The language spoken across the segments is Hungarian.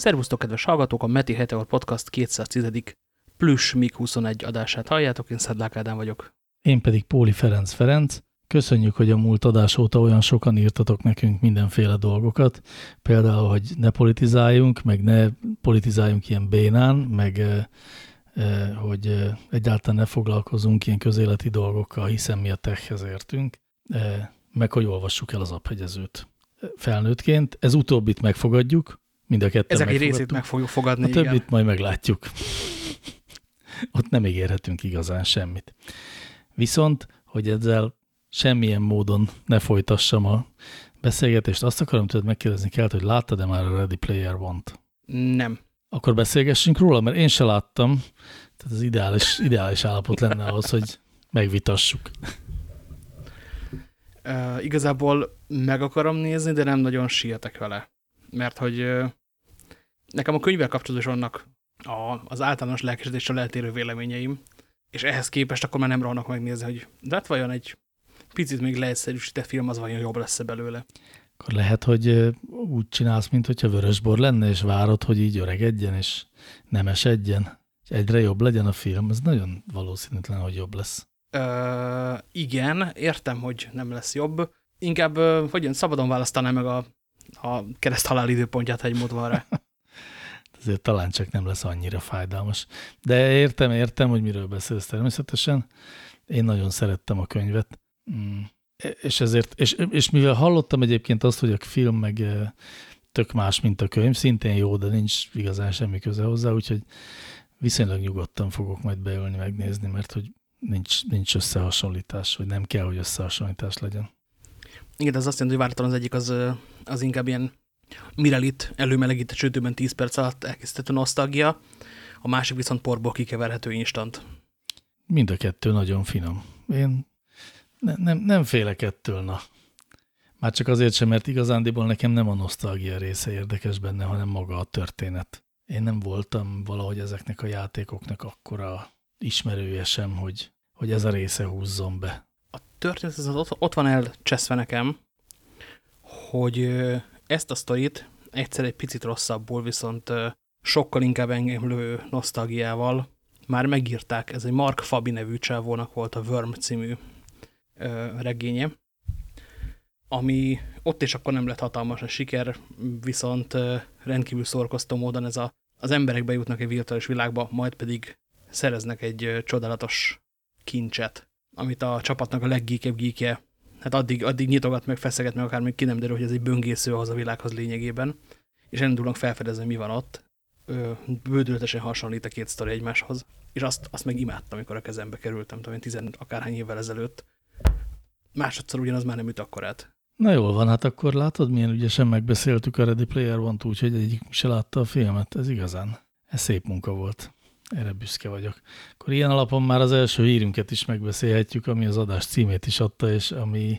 Szervusztok, kedves hallgatók! A Meti Heteor Podcast 210. plusz MiG-21 adását halljátok, én Szedlák Ádám vagyok. Én pedig Póli Ferenc. Köszönjük, hogy a múlt adás óta olyan sokan írtatok nekünk mindenféle dolgokat. Például, hogy ne politizáljunk, meg ne politizáljunk ilyen bénán, meg hogy egyáltalán ne foglalkozunk ilyen közéleti dolgokkal, hiszen mi a techhez értünk, meg hogy olvassuk el az Aphegyezőt felnőttként. Ez utóbbit megfogadjuk, mind a ketten ezek egy részét meg fogjuk fogadni. A többit majd meglátjuk. Ott nem ígérhetünk igazán semmit. Viszont, hogy ezzel semmilyen módon ne folytassam a beszélgetést, azt akarom tőled megkérdezni kell, hogy láttad-e már a Ready Player One-t? Nem. Akkor beszélgessünk róla, mert én se láttam, tehát az ideális állapot lenne ahhoz, hogy megvitassuk. Igazából meg akarom nézni, de nem nagyon sietek vele. Mert hogy nekem a könyvvel kapcsolatban vannak az általános lelkesedéssel eltérő véleményeim, és ehhez képest akkor már nem rohanok megnézni, hogy de hát vajon egy picit még leegyszerűsített film, az vajon jobb lesz belőle. Akkor lehet, hogy úgy csinálsz, mint hogyha vörösbor lenne, és várod, hogy így öregedjen, és nem esedjen. Egyre jobb legyen a film, ez nagyon valószínűtlen, hogy jobb lesz. Igen, értem, hogy nem lesz jobb. Inkább, szabadon választanám meg a kereszt-halál időpontját, ha egy mód van rá. Ezért talán csak nem lesz annyira fájdalmas. De értem, hogy miről beszélsz természetesen. Én nagyon szerettem a könyvet. És ezért, és mivel hallottam egyébként azt, hogy a film meg tök más, mint a könyv, szintén jó, de nincs igazán semmi köze hozzá, úgyhogy viszonylag nyugodtan fogok majd beülni, megnézni, mert hogy nincs összehasonlítás, vagy nem kell, hogy összehasonlítás legyen. Igen, ez azt jelenti, hogy várhatóan az egyik az inkább ilyen Mirelit előmelegített sütőben 10 perc alatt elkészített nosztalgia, a másik viszont porból kikeverhető instant. Mind a kettő nagyon finom. Én nem félek ettől, na. Már csak azért sem, mert igazándiból nekem nem a nosztalgia része érdekes benne, hanem maga a történet. Én nem voltam valahogy ezeknek a játékoknak akkora ismerője sem, hogy ez a része húzzon be. A történet az ott van elcseszve nekem, hogy ezt a sztorit egyszer egy picit rosszabbul, viszont sokkal inkább engemlő nosztalgiával már megírták. Ez egy Mark Fabi nevű csávónak volt a Worm című regénye, ami ott és akkor nem lett hatalmas a siker, viszont rendkívül szórakoztató módon az emberek bejutnak egy virtuális világba, majd pedig szereznek egy csodálatos kincset, amit a csapatnak a leggeekebb geekje, hát addig nyitogat meg, feszeget meg, akár még ki nem derül, hogy ez egy böngésző ahhoz a világhoz lényegében, és elindulnak felfedezni, mi van ott. Bődületesen hasonlít a két sztori egymáshoz, és azt meg imádtam, amikor a kezembe kerültem, talán 10 akárhány évvel ezelőtt. Másodszor ugyanaz már nem üt akkorát. Na jól van, hát akkor látod, milyen ügyesen megbeszéltük a Ready Player One-t, úgyhogy egyik se látta a filmet. Ez igazán. Ez szép munka volt. Erre büszke vagyok. Akkor ilyen alapon már az első hírünket is megbeszélhetjük, ami az adás címét is adta, és ami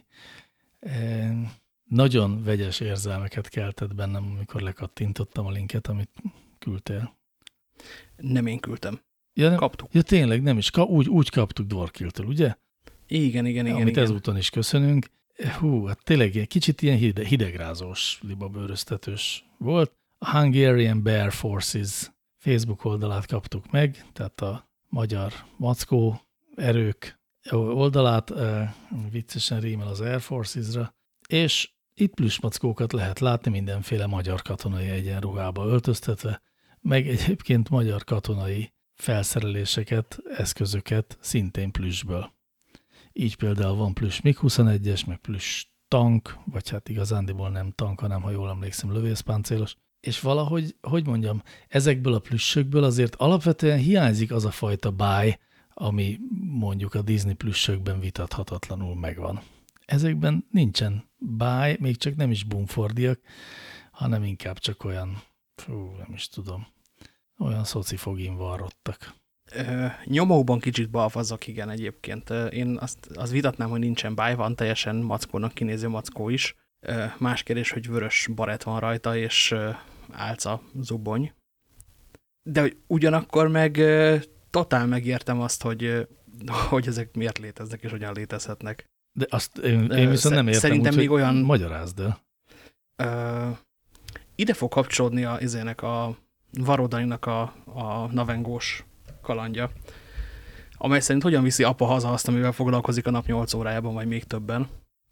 nagyon vegyes érzelmeket keltett bennem, amikor lekattintottam a linket, amit küldtél. Nem én küldtem. Ja, kaptuk. Ja tényleg, nem is. Úgy kaptuk Dworkiltől, ugye? Igen. Amit ezúton is köszönünk. Hú, hát tényleg egy kicsit ilyen hidegrázós, libabőröztetős volt. A Hungarian Bear Forces Facebook oldalát kaptuk meg, tehát a magyar mackó erők oldalát, viccesen rímel az Air Forces-ra, és itt plüssmackókat lehet látni mindenféle magyar katonai egyenruhába öltöztetve, meg egyébként magyar katonai felszereléseket, eszközöket szintén plüssből. Így például van plüss MiG-21-es, meg plüss tank, vagy hát igazándiból nem tank, hanem, ha jól emlékszem, lövészpáncélos. És valahogy, hogy mondjam, ezekből a plüssökből azért alapvetően hiányzik az a fajta báj, ami mondjuk a Disney plüssökben vitathatatlanul megvan. Ezekben nincsen báj, még csak nem is bumfordiak, hanem inkább csak olyan, nem is tudom, olyan szocifogin varrottak. Nyomókban kicsit balfazok, igen, egyébként. Én azt vitatnám, hogy nincsen báj, van teljesen mackónak kinéző mackó is. Más kérdés, hogy vörös barett van rajta, és álca zubony. De ugyanakkor meg totál megértem azt, hogy ezek miért léteznek, és hogyan létezhetnek. De azt én viszont nem értem, szerintem úgy, még olyan magyarázd el. ide fog kapcsolódni a Varodaninak a Navengós kalandja, amely szerint hogyan viszi apa haza azt, amivel foglalkozik a nap 8 órájában, vagy még többen.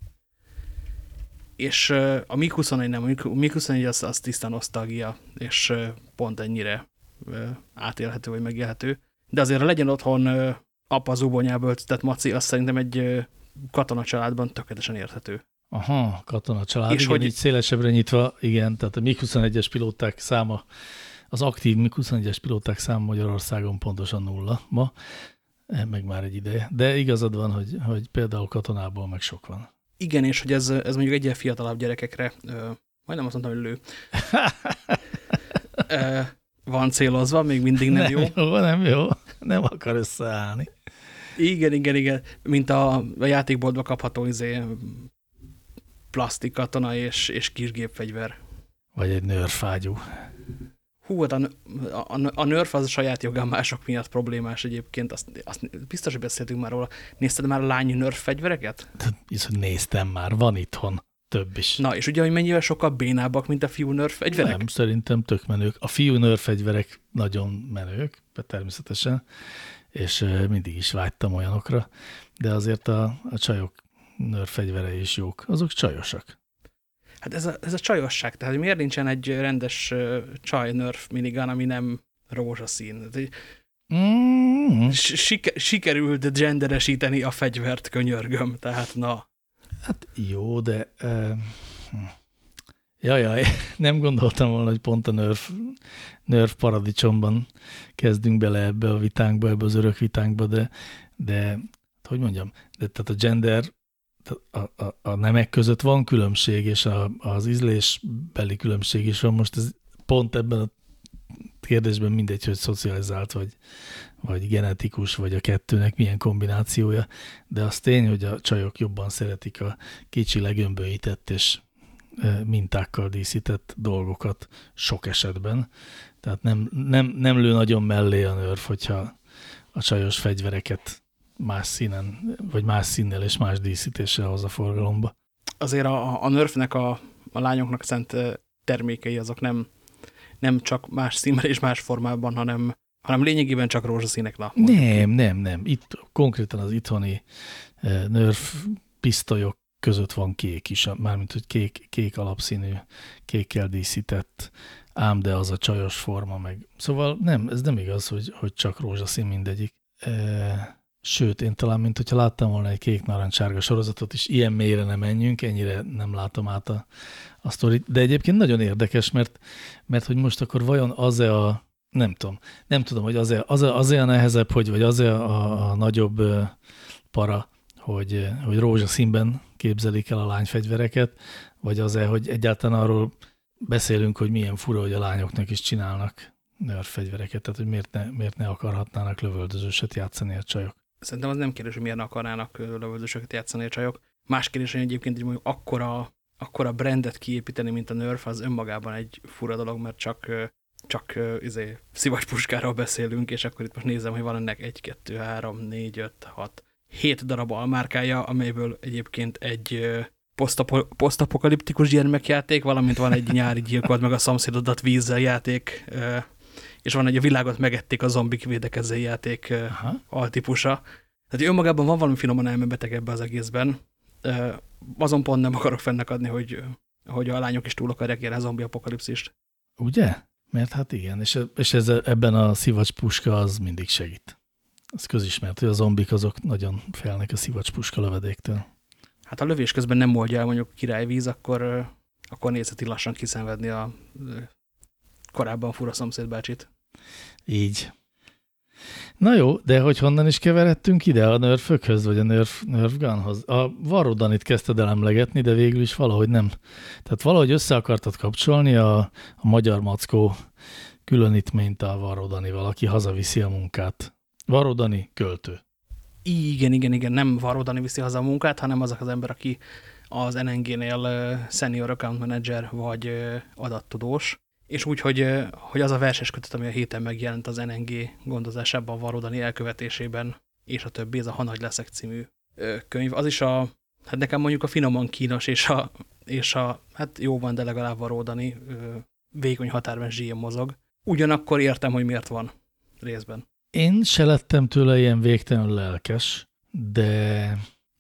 És a MiG-21 nem, a MiG-21 az tisztán nosztalgia, és pont ennyire átélhető, vagy megélhető. De azért legyen otthon apa zubonyába öltöztetett maci, azt szerintem egy katonacsaládban tökéletesen érthető. Aha, katonacsalád, és igen, hogy... így szélesebbre nyitva, igen, tehát a MiG-21-es pilóták száma, az aktív MiG-21-es pilóták száma Magyarországon pontosan 0 ma, meg már egy ideje. De igazad van, hogy például katonából meg sok van. Igen, és hogy ez mondjuk egyre fiatalabb gyerekekre, majdnem azt mondtam, hogy lő, van célozva, még mindig nem jó. Nem jó, nem akar összeállni. Igen, mint a játékboltba kapható plastik katona és kis gépfegyver. Vagy egy nőrfágyú. Hú, hát a nerf az a saját jogán mások miatt problémás egyébként. Azt biztos, hogy beszéltünk már róla. Nézted már a lány nerf fegyvereket? Viszont néztem már, van itthon több is. Na, és ugye, hogy mennyivel sokkal bénábbak, mint a fiú nerf fegyverek? Nem, szerintem tök menők. A fiú nerf fegyverek nagyon menők, természetesen, és mindig is vágytam olyanokra, de azért a csajok nerf fegyverei is jók. Azok csajosak. Hát ez a csajosság, tehát miért nincsen egy rendes csaj nerf minigun, ami nem rózsaszín? Sikerült genderesíteni a fegyvert, könyörgöm, tehát na. Hát jó, de jaj, nem gondoltam volna, hogy pont a nerf paradicsomban kezdünk bele ebbe a vitánkba, ebbe az örök vitánkba, de hogy mondjam, de tehát a gender, a nemek között van különbség, és az ízlésbeli különbség is van. Most ez pont ebben a kérdésben mindegy, hogy szocializált, vagy genetikus, vagy a kettőnek milyen kombinációja, de az tény, hogy a csajok jobban szeretik a kicsi legömbölyített és mintákkal díszített dolgokat sok esetben. Tehát nem lő nagyon mellé a nerf, hogyha a csajos fegyvereket más színen, vagy más színnel és más díszítéssel hoz a forgalomba. Azért a nerfnek a lányoknak szent termékei azok nem csak más színben és más formában, hanem lényegében csak rózsaszínek. Nem. Itt konkrétan az itthoni nerf pisztolyok között van kék is, mármint hogy kék alapszínű, kékkel díszített, ám de az a csajos forma meg. Szóval ez nem igaz, hogy csak rózsaszín mindegyik. Sőt, én talán, mint hogyha láttam volna egy kék-narancssárga sorozatot is, ilyen mélyre nem menjünk, ennyire nem látom át a sztorit. De egyébként nagyon érdekes, mert hogy most akkor vajon az-e a, nem tudom, hogy az-e a nehezebb, vagy az-e a nagyobb para, hogy rózsaszínben képzelik el a lányfegyvereket, vagy az-e, hogy egyáltalán arról beszélünk, hogy milyen fura, hogy a lányoknak is csinálnak nerf fegyvereket, tehát hogy miért ne akarhatnának lövöldözőset játszani a csajok. Szerintem az nem kérdés, hogy miért ne akarnának lövöldözőseket játszani a csajok. Más kérdés, hogy egyébként hogy mondjuk akkora brandet kiépíteni, mint a nerf, az önmagában egy fura dolog, mert csak szivacspuskáról beszélünk, és akkor itt most nézem, hogy van ennek 1, 2, 3, 4, 5, 6, 7 darab almárkája, amelyből egyébként egy posztapokaliptikus gyermekjáték, valamint van egy nyári gyilkold meg a szomszédodat vízzel játék, és van egy a világot megették a zombik védekező játék altípusa. Tehát önmagában van valami finoman elmebeteg ebbe az egészben. Azon pont nem akarok fennakadni, hogy a lányok is túl akarják érni a zombi apokalipszist. Ugye? Mert hát igen, és ebben a szivacspuska az mindig segít. Ez közismert, hogy a zombik azok nagyon félnek a szivacspuska lövedéktől. Hát ha lövés közben nem oldja el mondjuk királyvíz, akkor nézheti lassan kiszenvedni a korábban fura szomszédbácsit. Így. Na jó, de hogy honnan is keveredtünk ide a nerfökhöz, vagy a nerf gunhoz? A Varodanit kezdted el emlegetni, de végül is valahogy nem. Tehát valahogy össze akartad kapcsolni a magyar mackó különítményt a Varodanival, aki hazaviszi a munkát. Varodani költő. Igen, nem Varodani viszi haza a munkát, hanem az az ember, aki az NNG-nél senior account manager vagy adattudós, és úgy, hogy az a verses kötet, ami a héten megjelent az NNG gondozásában, a Varodani elkövetésében, és a többi, ez a Ha nagy leszek című könyv. Az is hát nekem mondjuk a finoman kínos, és a hát jó van, de legalább Varodani vékony határban zsíjén mozog. Ugyanakkor értem, hogy miért van részben. Én se lettem tőle ilyen végtelenül lelkes, de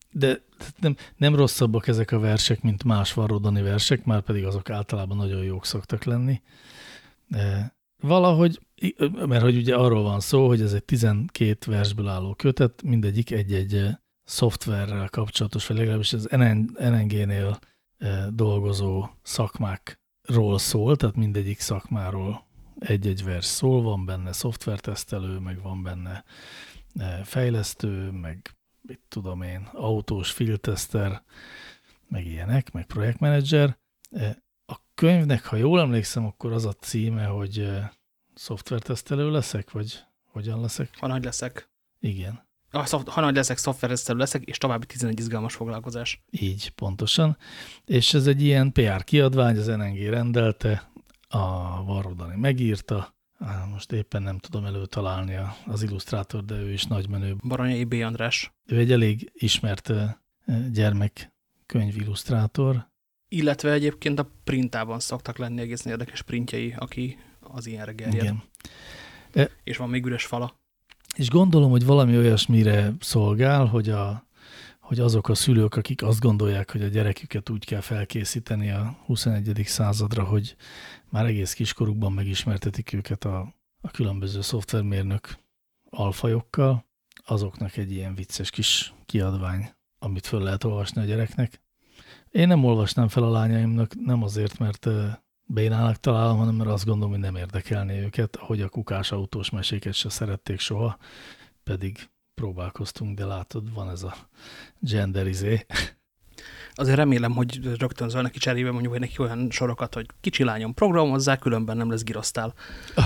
nem rosszabbak ezek a versek, mint más varrodani versek, már pedig azok általában nagyon jók szoktak lenni. De valahogy, mert hogy ugye arról van szó, hogy ez egy 12 versből álló kötet, mindegyik egy-egy szoftverrel kapcsolatos, vagy legalábbis az NNG-nél dolgozó szakmákról szól, tehát mindegyik szakmáról egy-egy vers szól, van benne szoftvertesztelő, meg van benne fejlesztő, meg mit tudom én, autós filteszter, meg ilyenek, meg projektmenedzser. A könyvnek, ha jól emlékszem, akkor az a címe, hogy szoftvertesztelő leszek, vagy hogyan leszek? Ha nagy leszek. Igen. Ha nagy leszek, szoftvertesztelő leszek, és további 11 izgalmas foglalkozás. Így, pontosan. És ez egy ilyen PR kiadvány, az NNG rendelte, a Varrodani megírta, most éppen nem tudom előtalálni az illusztrátor, de ő is nagymenő. Baranyai B. András. Ő egy elég ismert gyermekkönyv illusztrátor. Illetve egyébként a printában szoktak lenni egészen érdekes printjei, aki az ilyenre gerjed. Igen. És van még üres fala. És gondolom, hogy valami olyasmire szolgál, hogy azok a szülők, akik azt gondolják, hogy a gyereküket úgy kell felkészíteni a 21. századra, hogy már egész kiskorukban megismertetik őket a különböző szoftvermérnök alfajokkal, azoknak egy ilyen vicces kis kiadvány, amit föl lehet olvasni a gyereknek. Én nem olvasnám fel a lányaimnak, nem azért, mert bénának találom, hanem mert azt gondolom, hogy nem érdekelné őket, ahogy a kukás autós meséket se szerették soha, pedig próbálkoztunk, de látod, van ez a genderizé. Azért remélem, hogy rögtön zöld neki cserébe mondjuk, hogy neki olyan sorokat, hogy kicsi lányom programozzá, különben nem lesz girosztál.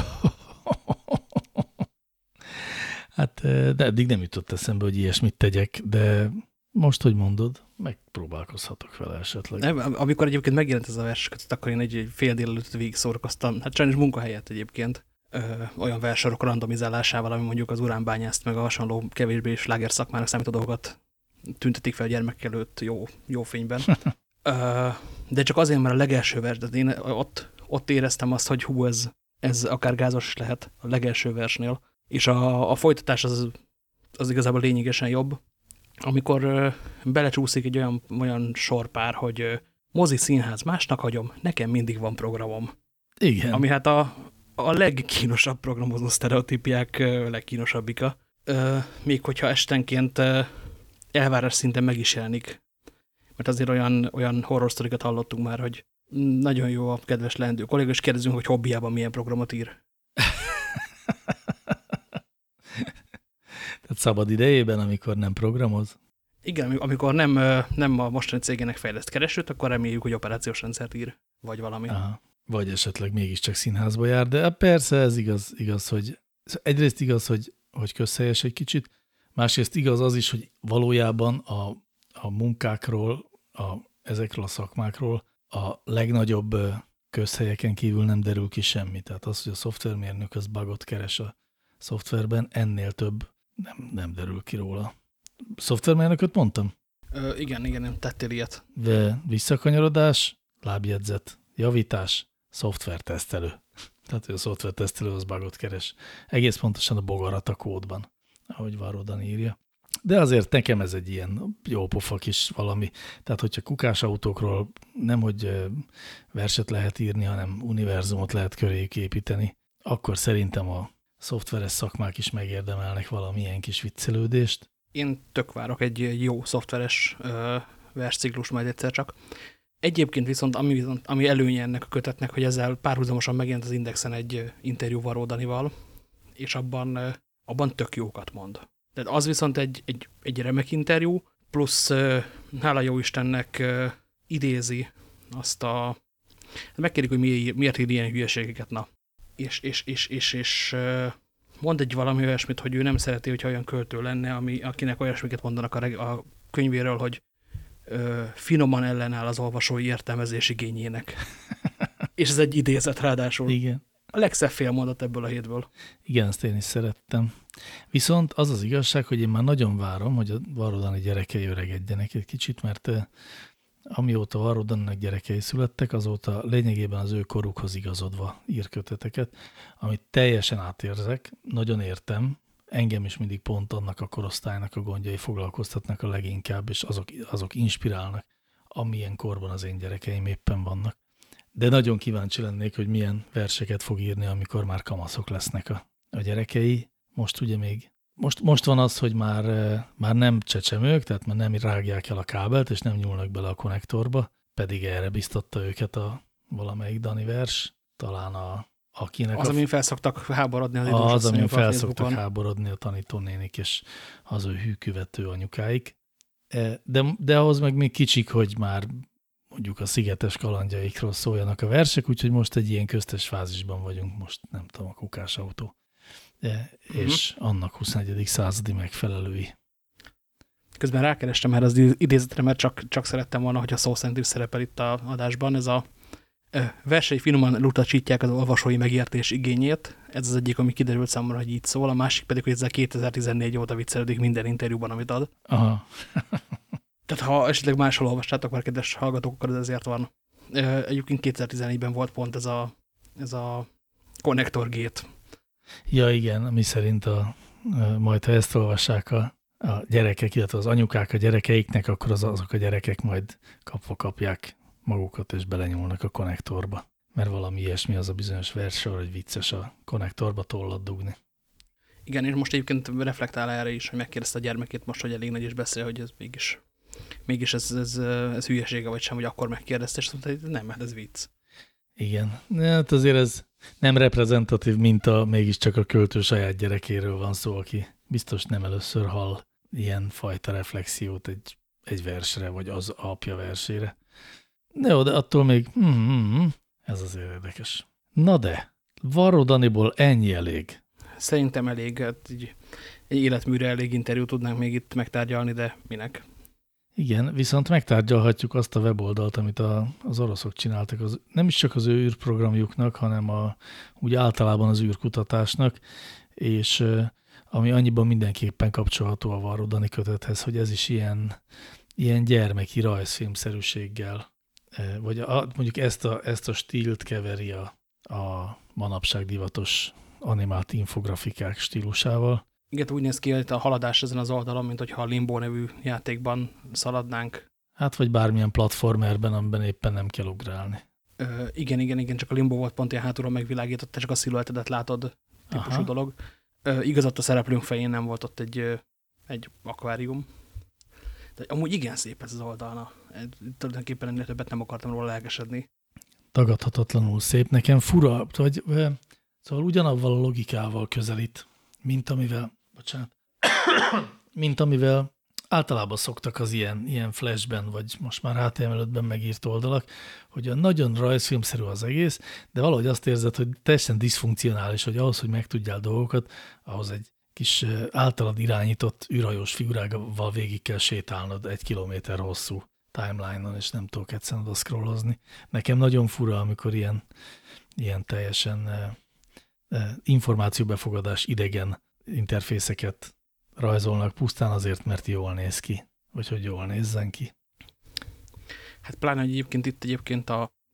Hát, de eddig nem jutott eszembe, hogy ilyesmit tegyek, de most, hogy mondod, megpróbálkozhatok vele esetleg. Amikor egyébként megjelent ez a verskötet, akkor én egy fél délelőtt végig szórakoztam, hát sajnos munkahelyett egyébként, olyan versorok randomizálásával, ami mondjuk az uránbányászt, meg a hasonló kevésbé sláger szakmának számító dolgokat tüntetik fel a gyermek előtt jó fényben. De csak azért, mert a legelső vers, de én ott éreztem azt, hogy hú, ez akár gázos lehet a legelső versnél, és a folytatás az igazából lényegesen jobb, amikor belecsúszik egy olyan sorpár, hogy mozi, színház, másnak hagyom, nekem mindig van programom. Igen. Ami hát a legkínosabb programozó sztereotípiák legkínosabbika. Még hogyha estenként elvárás szinten meg is jelenik. Mert azért olyan horror sztorikat hallottunk már, hogy nagyon jó a kedves leendő kolléga, és kérdezünk, hogy hobbiában milyen programot ír. Tehát szabad idejében, amikor nem programoz? Igen, amikor nem a mostani cégének fejleszt keresőt, akkor reméljük, hogy operációs rendszert ír, vagy valami. Aha. Vagy esetleg mégiscsak színházba jár, de persze ez igaz, hogy egyrészt igaz, hogy közhelyes egy kicsit, másrészt igaz az is, hogy valójában a munkákról, ezekről a szakmákról a legnagyobb közhelyeken kívül nem derül ki semmi. Tehát az, hogy a szoftvermérnök az bugot keres a szoftverben, ennél több nem derül ki róla. Szoftvermérnököt mondtam? Igen, tettél ilyet. De visszakanyarodás, lábjegyzet, javítás, szoftvertesztelő. Tehát, hogy a szoftvertesztelő az bugot keres. Egész pontosan a bogarat a kódban, ahogy Varrodani írja. De azért nekem ez egy ilyen jópofa kis valami. Tehát, hogyha kukás autókról nemhogy verset lehet írni, hanem univerzumot lehet köréjük építeni, akkor szerintem a szoftveres szakmák is megérdemelnek valamilyen kis viccelődést. Én tök várok egy jó szoftveres versciklus majd egyszer csak. Egyébként viszont, ami előnye ennek a kötetnek, hogy ezzel párhuzamosan megjelent az Indexen egy interjú Varrodanival, és abban tök jókat mond. Tehát az viszont egy remek interjú, plusz hála jó Istennek idézi azt megkérjük, hogy miért ír ilyen hülyeségeket, na. És mond egy valami olyasmit, hogy ő nem szereti, hogyha olyan költő lenne, akinek olyasmiket mondanak a könyvéről, hogy finoman ellenáll az olvasói értelmezés igényének. És ez egy idézet ráadásul. Igen. A legszebb félmondat ebből a hétből. Igen, ezt én is szerettem. Viszont az az igazság, hogy én már nagyon várom, hogy a Varrodani gyerekei öregedjenek egy kicsit, mert amióta Varró Daninak gyerekei születtek, azóta lényegében az ő korukhoz igazodva ír köteteket, amit teljesen átérzek, nagyon értem, engem is mindig pont annak a korosztálynak a gondjai foglalkoztatnak a leginkább, és azok inspirálnak, amilyen korban az én gyerekeim éppen vannak. De nagyon kíváncsi lennék, hogy milyen verseket fog írni, amikor már kamaszok lesznek a gyerekei. Most ugye még, most van az, hogy már nem csecsemők, tehát már nem rágják el a kábelt, és nem nyúlnak bele a konnektorba, pedig erre biztatta őket a valamelyik Dani vers, talán akinek az, amin felszoktak háborodni az idős az, amin felszoktak Facebookon. háborodni a tanítónénik és az ő hűkövető anyukáik. De ahhoz meg még kicsik, hogy már mondjuk a szigetes kalandjaikról szóljanak a versek, úgyhogy most egy ilyen köztes fázisban vagyunk, most nem tudom, a kukásautó. És annak 21. századi megfelelői. Közben rákerestem erre az idézetre, mert csak szerettem volna, hogy a szó szerint is szerepel itt a adásban. Ez a versei finoman lutasítják az olvasói megértés igényét. Ez az egyik, ami kiderült számomra, hogy így szól. A másik pedig, hogy ezzel 2014 óta viccelődik minden interjúban, amit ad. Aha. Tehát ha esetleg máshol olvastátok már, kedves hallgatók, akkor ez ezért van. Egyébként 2014-ben volt pont ez a Connector Gate. Ja igen, mi szerint majd ha ezt olvassák a gyerekek, illetve az anyukák a gyerekeiknek, akkor azok a gyerekek majd kapják magukat, és belenyúlnak a konnektorba. Mert valami ilyesmi az a bizonyos verssor, hogy vicces a konnektorba tollat dugni. Igen, és most egyébként reflektál erre is, hogy megkérdezte a gyermekét most, hogy elég nagy is beszél, hogy ez mégis ez hülyesége vagy sem, hogy akkor megkérdezte, és mondta, hogy nem, hát ez vicc. Igen, hát azért ez nem reprezentatív minta, mégiscsak a költő saját gyerekéről van szó, aki biztos nem először hall ilyen fajta reflexiót egy versre, vagy az apja versére. De jó, de attól még ez azért érdekes. Na de, Varró Daniból ennyi elég. Szerintem elég, hát egy életműre elég interjút tudnánk még itt megtárgyalni, de minek? Igen, viszont megtárgyalhatjuk azt a weboldalt, amit az oroszok csináltak, nem is csak az ő űrprogramjuknak, hanem úgy általában az űrkutatásnak, és ami annyiban mindenképpen kapcsolható a Varró Dani kötethez, hogy ez is ilyen gyermeki rajzfilmszerűséggel, vagy mondjuk ezt a stílt keveri a manapság divatos animált infografikák stílusával. Igen, úgy néz ki, hogy a haladás ezen az oldalon, mint hogyha a Limbo nevű játékban szaladnánk. Hát, vagy bármilyen platformerben, amiben éppen nem kell ugrálni. Igen, csak a Limbo volt pont ilyen hátulról megvilágított, te csak a sziluettedet látod típusú dolog. Igazat a szereplőnk fején nem volt ott egy akvárium. De amúgy igen szép ez az oldalna. Tulajdonképpen ennél többet nem akartam róla lelkesedni. Tagadhatatlanul szép. Nekem fura, vagy szóval ugyanavval a logikával közelít, mint amivel általában szoktak az ilyen flashben, vagy most már HTML5-ben megírt oldalak, hogy a nagyon rajzfilmszerű az egész, de valahogy azt érzed, hogy teljesen diszfunkcionális, hogy ahhoz, hogy megtudjál dolgokat, ahhoz egy kis általad irányított űrhajós figurával végig kell sétálnod 1 kilométer hosszú timeline-on, és nem tudok egyszerűen oda scrollozni. Nekem nagyon fura, amikor ilyen teljesen információbefogadás idegen interfészeket rajzolnak pusztán azért, mert jól néz ki, vagy hogy jól nézzen ki. Hát pláne, hogy egyébként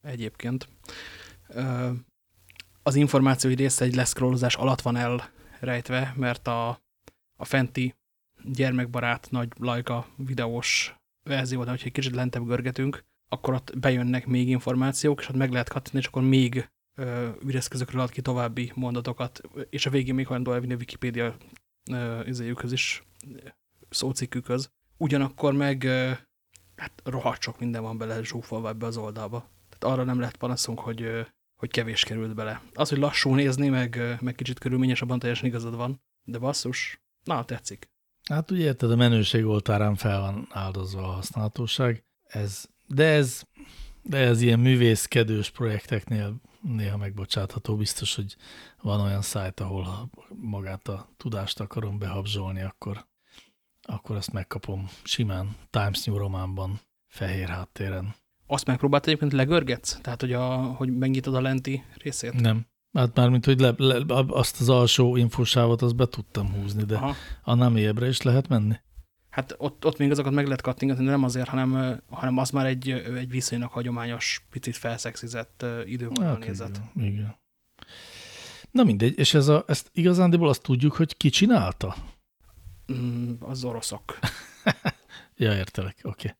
az információi része egy leszkrollozás alatt van elrejtve, mert a fenti gyermekbarát nagy Leica videós verzióban, hogyha egy kicsit lentebb görgetünk, akkor ott bejönnek még információk, és ott meg lehet kattintani, és akkor még üreszközökről ad ki további mondatokat, és a végén még hajlandó elvinni a Wikipédia izéjükhöz is, szócikkükhöz. Ugyanakkor meg hát rohadt sok minden van bele zsúfolva ebbe az oldalba. Tehát arra nem lehet panaszunk, hogy kevés került bele. Az, hogy lassú nézni, meg kicsit körülményes, abban teljesen igazad van, de basszus, na, tetszik. Hát ugye érted, a menőség oltárán fel van áldozva a használhatóság. De ez ilyen művészkedős projekteknél néha megbocsátható. Biztos, hogy van olyan szájt, ahol magát a tudást akarom behabzsolni, akkor ezt megkapom simán Times New Romanban, fehér háttéren. Azt megpróbáltad egyébként legörgetsz? Tehát, hogy megnyitod a lenti részét? Nem. Hát mármint, hogy azt az alsó infosávot azt be tudtam húzni, de annál mélyebbre is lehet menni? Hát ott még azokat meg lehet kattingatni, de nem azért, hanem az már egy viszonylag hagyományos, picit felszexizett idővonal nézet. Igen. Na mindegy, és ezt igazándiból azt tudjuk, hogy ki csinálta? Az oroszok. Ja, értelek, oké.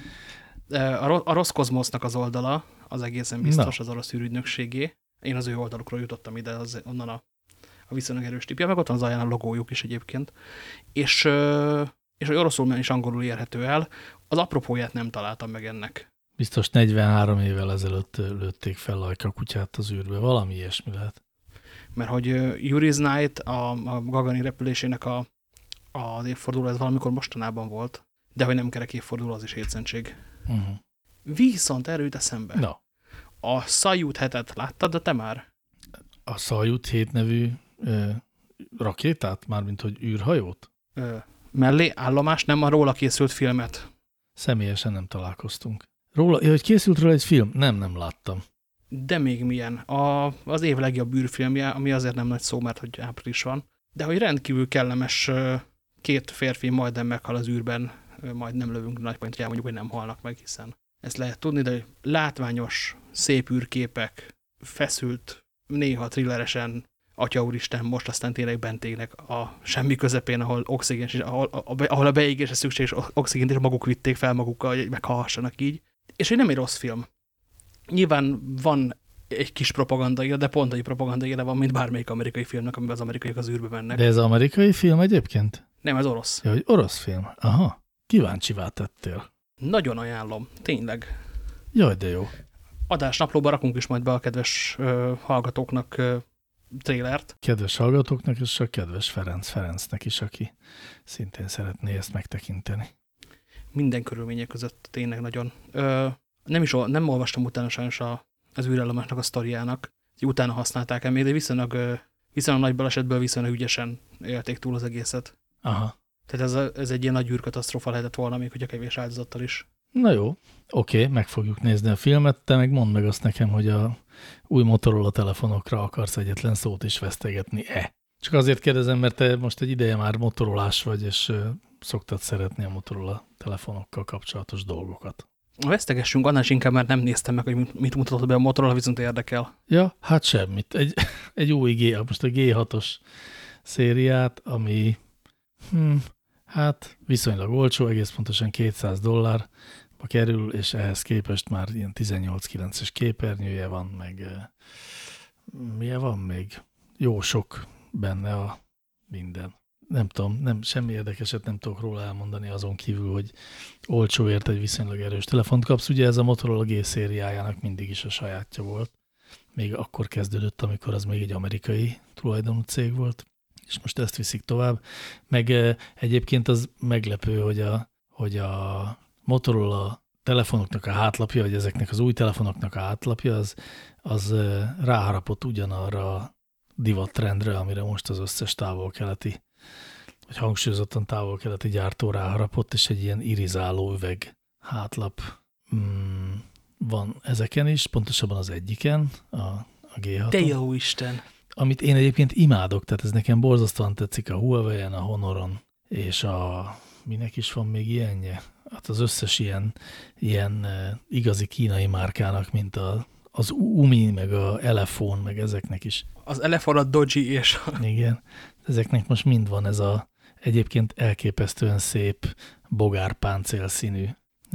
A Roszkozmosznak az oldala, az egészen biztos, az orosz űrügynökségé. Én az ő oldalukról jutottam ide, onnan a viszonylag erős tipja, meg ott van az alján a logójuk is egyébként. És hogy oroszul is angolul érhető el, az apropóját nem találtam meg ennek. Biztos 43 évvel ezelőtt lőtték fel Lajka kutyát az űrbe, valami ilyesmi lehet. Mert hogy Yuri's Night, a Gagarin repülésének az évforduló, ez valamikor mostanában volt, de hogy nem kerek évforduló, az is hétszentség. Viszont erről jut eszembe. No. A Szajút hetet láttad, de te már? A Szajút 7 nevű rakétát? Mármint, hogy űrhajót? Mellé állomás, nem a róla készült filmet. Személyesen nem találkoztunk. Hogy készült róla egy film? Nem láttam. De még milyen. Az év legjobb űrfilmje, ami azért nem nagy szó, mert hogy április van, de hogy rendkívül kellemes, két férfi majdnem meghal az űrben, majd nem lövünk nagy point, hogy elmondjuk, hogy nem halnak meg, hiszen ezt lehet tudni, de látványos, szép űrképek, feszült, néha thrilleresen, Atya úristen, most aztán tényleg bent égnek a semmi közepén, ahol ahol a beégésre szükséges oxigént, és maguk vitték fel magukkal, hogy meghallhassanak így. És hogy nem egy rossz film. Nyilván van egy kis propagandaira, de pont egy propagandaira van, mint bármelyik amerikai filmnek, amiben az amerikaiak az űrbe mennek. De ez amerikai film egyébként? Nem, ez orosz. Ja, hogy orosz film. Aha, kíváncsivá tettél. Nagyon ajánlom, tényleg. Jaj, de jó. Adásnaplóba rakunk is majd be a kedves hallgatóknak trélert. Kedves hallgatóknak, és a kedves Ferencnek is, aki szintén szeretné ezt megtekinteni. Minden körülmények között tényleg nagyon. Nem olvastam utána sajnos az űrállomásnak a sztoriának, utána használták el még, de viszonylag nagy balesetből viszonylag ügyesen élték túl az egészet. Aha. Tehát ez egy ilyen nagy űrkatasztrófa lehetett volna, még hogyha kevés áldozattal is. Na jó, oké, meg fogjuk nézni a filmet, te meg mondd meg azt nekem, hogy a új Motorola telefonokra akarsz egyetlen szót is vesztegetni-e. Csak azért kérdezem, mert te most egy ideje már motorolás vagy, és szoktad szeretni a Motorola telefonokkal kapcsolatos dolgokat. Vesztegessünk, annál is inkább, mert nem néztem meg, hogy mit mutatott be a Motorola, viszont érdekel. Ja, hát semmit. Egy új most a G6-os szériát, ami hát viszonylag olcsó, egész pontosan $200 kerül, és ehhez képest már ilyen 18:9-es képernyője van, meg milyen van még? Jó sok benne a minden. Nem tudom, semmi érdekeset nem tudok róla elmondani azon kívül, hogy olcsóért egy viszonylag erős telefont kapsz. Ugye ez a Motorola G szériájának mindig is a sajátja volt. Még akkor kezdődött, amikor az még egy amerikai tulajdonú cég volt, és most ezt viszik tovább. Meg egyébként az meglepő, hogy a Motorola telefonoknak a hátlapja, vagy ezeknek az új telefonoknak a hátlapja, az ráharapott ugyanarra a divattrendre, amire most az összes távol-keleti, vagy hangsúlyozottan távol-keleti gyártó ráharapott, és egy ilyen irizáló üveg hátlap van ezeken is, pontosabban az egyiken, a G6-on. De jó Isten! Amit én egyébként imádok, tehát ez nekem borzasztóan tetszik a Huawei-en, a Honoron, és minek is van még ilyenje? Hát az összes ilyen igazi kínai márkának, mint az Umi, meg a Elefon, meg ezeknek is. Az Elefon, a Doji és Igen. Ezeknek most mind van ez a egyébként elképesztően szép bogárpáncél színű,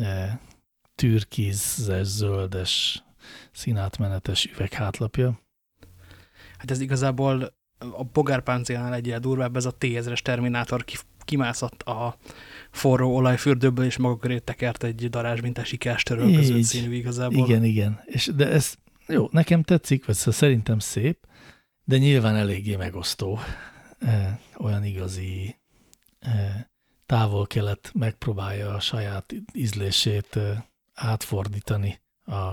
türkízes, zöldes, színátmenetes üveghátlapja. Hát ez igazából a bogárpáncélnál egyel durvább, ez a T-1000-es Terminátor kimászott a forró olajfürdőből, és maga köré tekert egy darázsmintás ikástöröl között színű igazából. Igen. De ez jó, nekem tetszik, vagy szerintem szép, de nyilván eléggé megosztó. Olyan igazi távol-kelet megpróbálja a saját ízlését átfordítani a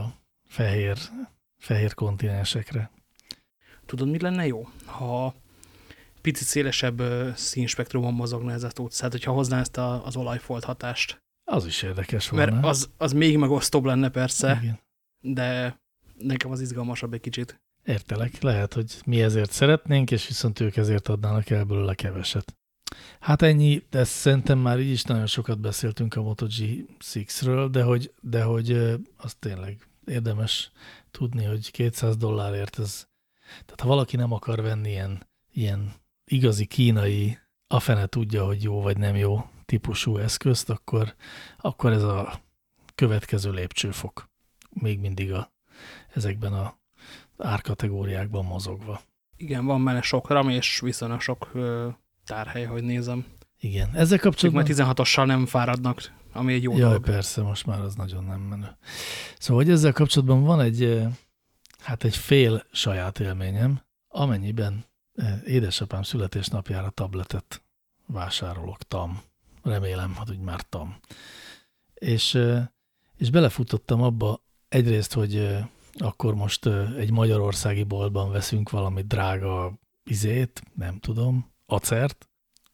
fehér kontinensekre. Tudod, mi lenne jó? Ha picit szélesebb színspektrumon mozogna ez a tudsz, hát hogyha hozná ezt az olajfolt hatást. Az is érdekes volna. Mert az még megosztóbb lenne persze, igen. De nekem az izgalmasabb egy kicsit. Értelek, lehet, hogy mi ezért szeretnénk, és viszont ők ezért adnának el belőle keveset. Hát ennyi, de szerintem már így is nagyon sokat beszéltünk a Moto G6-ről, de hogy az tényleg érdemes tudni, hogy $200 ez, tehát ha valaki nem akar venni ilyen igazi kínai, a fene tudja, hogy jó vagy nem jó típusú eszközt, akkor ez a következő lépcsőfok még mindig ezekben az árkategóriákban mozogva. Igen, van benne sok RAM és viszonylag sok tárhely, hogy nézem. Igen, ezzel kapcsolatban... Mert 16-ossal nem fáradnak, ami egy jó dolog. Persze, most már az nagyon nem menő. Szóval, hogy ezzel kapcsolatban van egy fél saját élményem, amennyiben édesapám születésnapjára tabletet vásároloktam. Remélem, hogy már tam. És belefutottam abba egyrészt, hogy akkor most egy magyarországi boltban veszünk valami drága nem tudom, acert,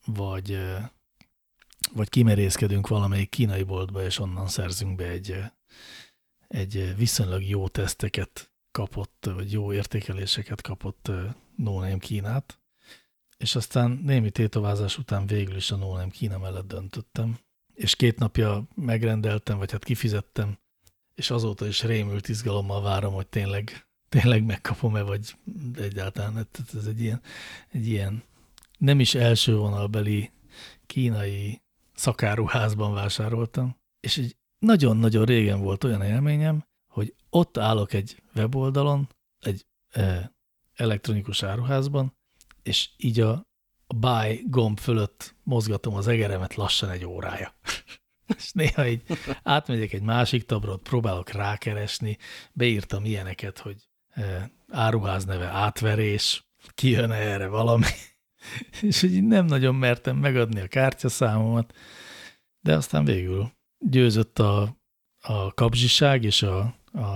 vagy kimerészkedünk valamelyik kínai boltba, és onnan szerzünk be egy viszonylag jó teszteket kapott, vagy jó értékeléseket kapott no-name Kínát, és aztán némi tétovázás után végül is a no-name Kína mellett döntöttem, és 2 napja megrendeltem, vagy hát kifizettem, és azóta is rémült izgalommal várom, hogy tényleg megkapom-e, vagy egyáltalán. Ez egy ilyen nem is első vonalbeli kínai szakáruházban vásároltam, és egy nagyon-nagyon régen volt olyan élményem, hogy ott állok egy weboldalon, egy elektronikus áruházban, és így a buy gomb fölött mozgatom az egeremet lassan 1 órája. És néha így átmegyek egy másik tabra, próbálok rákeresni, beírtam ilyeneket, hogy áruház neve átverés, kijön erre valami, és hogy nem nagyon mertem megadni a kártyaszámomat, de aztán végül győzött a kapzsiság és a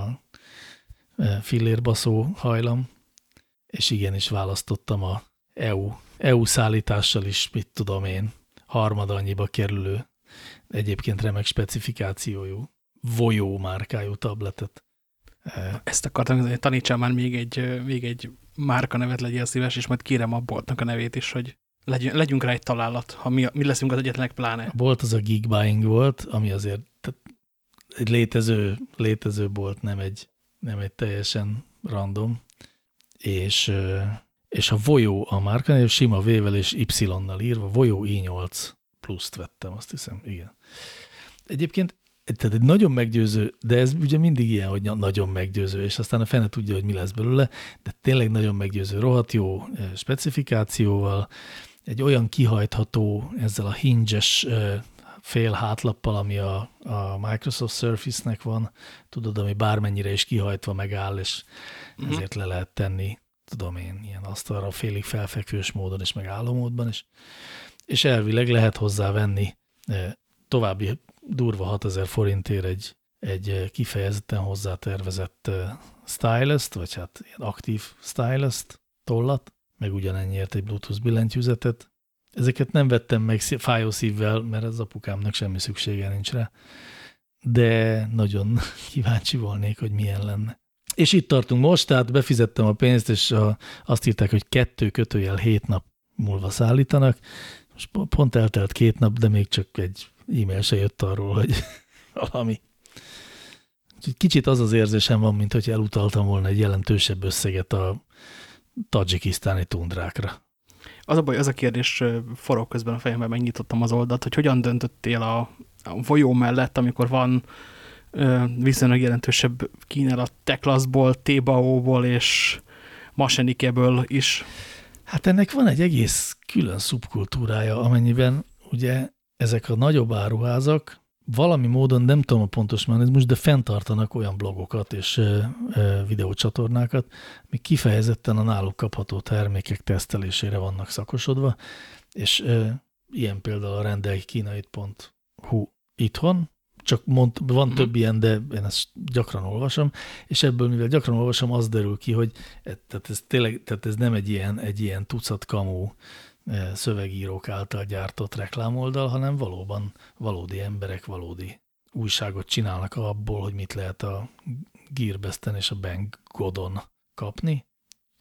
fillérbaszó hajlam, és igenis választottam a EU szállítással is, mit tudom én, 3 annyiba kerülő, egyébként remek specifikációjú, Voyo márkájú tabletet. Ezt akartam, hogy tanítsam már még egy márka nevet, legyél szíves, és majd kérem a boltnak a nevét is, hogy legyünk rá egy találat, ha mi leszünk az egyetlenek pláne. A bolt az a Geek Buying volt, ami azért egy létező bolt, nem egy teljesen random, és a Voyo a márkanév sima V-vel és Y-nal írva, Voyo i8 pluszt vettem, azt hiszem, igen. Egyébként tehát egy nagyon meggyőző, de ez ugye mindig ilyen, hogy nagyon meggyőző, és aztán a fene tudja, hogy mi lesz belőle, de tényleg nagyon meggyőző, rohadt jó specifikációval, egy olyan kihajtható, ezzel a hinges fél hátlappal, ami a Microsoft Surface-nek van, tudod, ami bármennyire is kihajtva megáll, és ezért le lehet tenni, tudom én, ilyen asztalra félig felfekvős módon és meg állómódban is, és elvileg lehet hozzá venni további durva 6000 forintért egy kifejezetten hozzátervezett stylust, vagy hát ilyen aktív stylust, tollat, meg ugyanennyiért egy Bluetooth billentyűzetet. Ezeket nem vettem meg fájó szívvel, mert az apukámnak semmi szüksége nincs rá, de nagyon kíváncsi volnék, hogy milyen lenne. És itt tartunk most, tehát befizettem a pénzt, és azt írták, hogy 2-7 nap múlva szállítanak. Most pont eltelt 2 nap, de még csak egy e-mail se jött arról, hogy valami. Kicsit az érzésem van, mint hogy elutaltam volna egy jelentősebb összeget a tadzsikisztáni tundrákra. Az a baj, az a kérdés forog közben a fejemben, megnyitottam az oldalt, hogy hogyan döntöttél a Voyo mellett, amikor van viszonylag jelentősebb kínálat Teklaszból, Tebao-ból és Masenikeből is. Hát ennek van egy egész külön szubkultúrája, amennyiben ugye ezek a nagyobb áruházak valami módon, nem tudom a pontos mechanizmus, de fenntartanak olyan blogokat és videócsatornákat, amik kifejezetten a náluk kapható termékek tesztelésére vannak szakosodva, és ilyen például a rendelkínait.hu itthon, csak van több ilyen, de én ezt gyakran olvasom, és ebből, mivel gyakran olvasom, az derül ki, hogy tehát ez nem egy ilyen tucat kamú szövegírók által gyártott reklámoldal, hanem valóban valódi emberek valódi újságot csinálnak abból, hogy mit lehet a Gearbest-en és a Bang Godon kapni,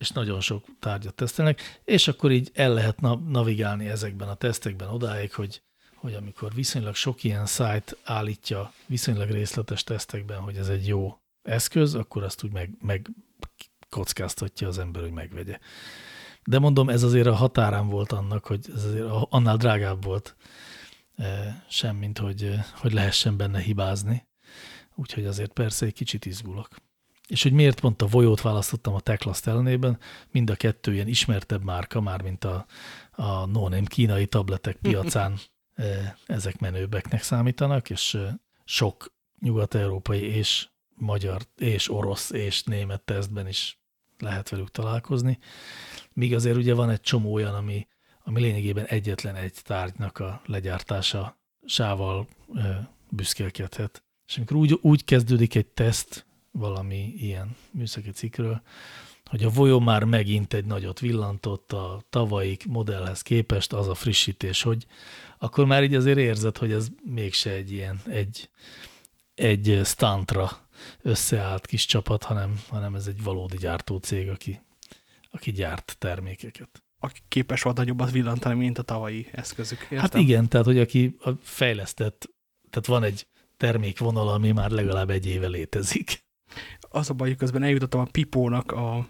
és nagyon sok tárgyat tesztelnek, és akkor így el lehet navigálni ezekben a tesztekben odáig, hogy amikor viszonylag sok ilyen szájt állítja viszonylag részletes tesztekben, hogy ez egy jó eszköz, akkor azt úgy megkockáztatja az ember, hogy megvegye. De mondom, ez azért a határán volt annak, hogy ez azért annál drágább volt sem, mint hogy lehessen benne hibázni. Úgyhogy azért persze egy kicsit izgulok. És hogy miért pont a Voyót választottam a Teclast ellenében, mind a kettő ilyen ismertebb márka, már mint a no-name kínai tabletek piacán ezek menőbbeknek számítanak, és sok nyugat-európai és magyar és orosz és német tesztben is lehet velük találkozni. Míg azért ugye van egy csomó olyan, ami lényegében egyetlen egy tárgynak a legyártásával büszkélkedhet. És amikor úgy kezdődik egy teszt valami ilyen műszaki cikkről, hogy a Voyó már megint egy nagyot villantott a tavalyi modellhez képest, az a frissítés, hogy akkor már így azért érzed, hogy ez mégse egy ilyen egy stuntra összeállt kis csapat, hanem ez egy valódi gyártócég, aki gyárt termékeket. Aki képes volt nagyobbat villantani, mint a tavalyi eszközük. Értem? Hát igen, tehát hogy aki fejlesztett, tehát van egy termékvonal, ami már legalább egy éve létezik. Az a baj, közben eljutottam a Pipónak a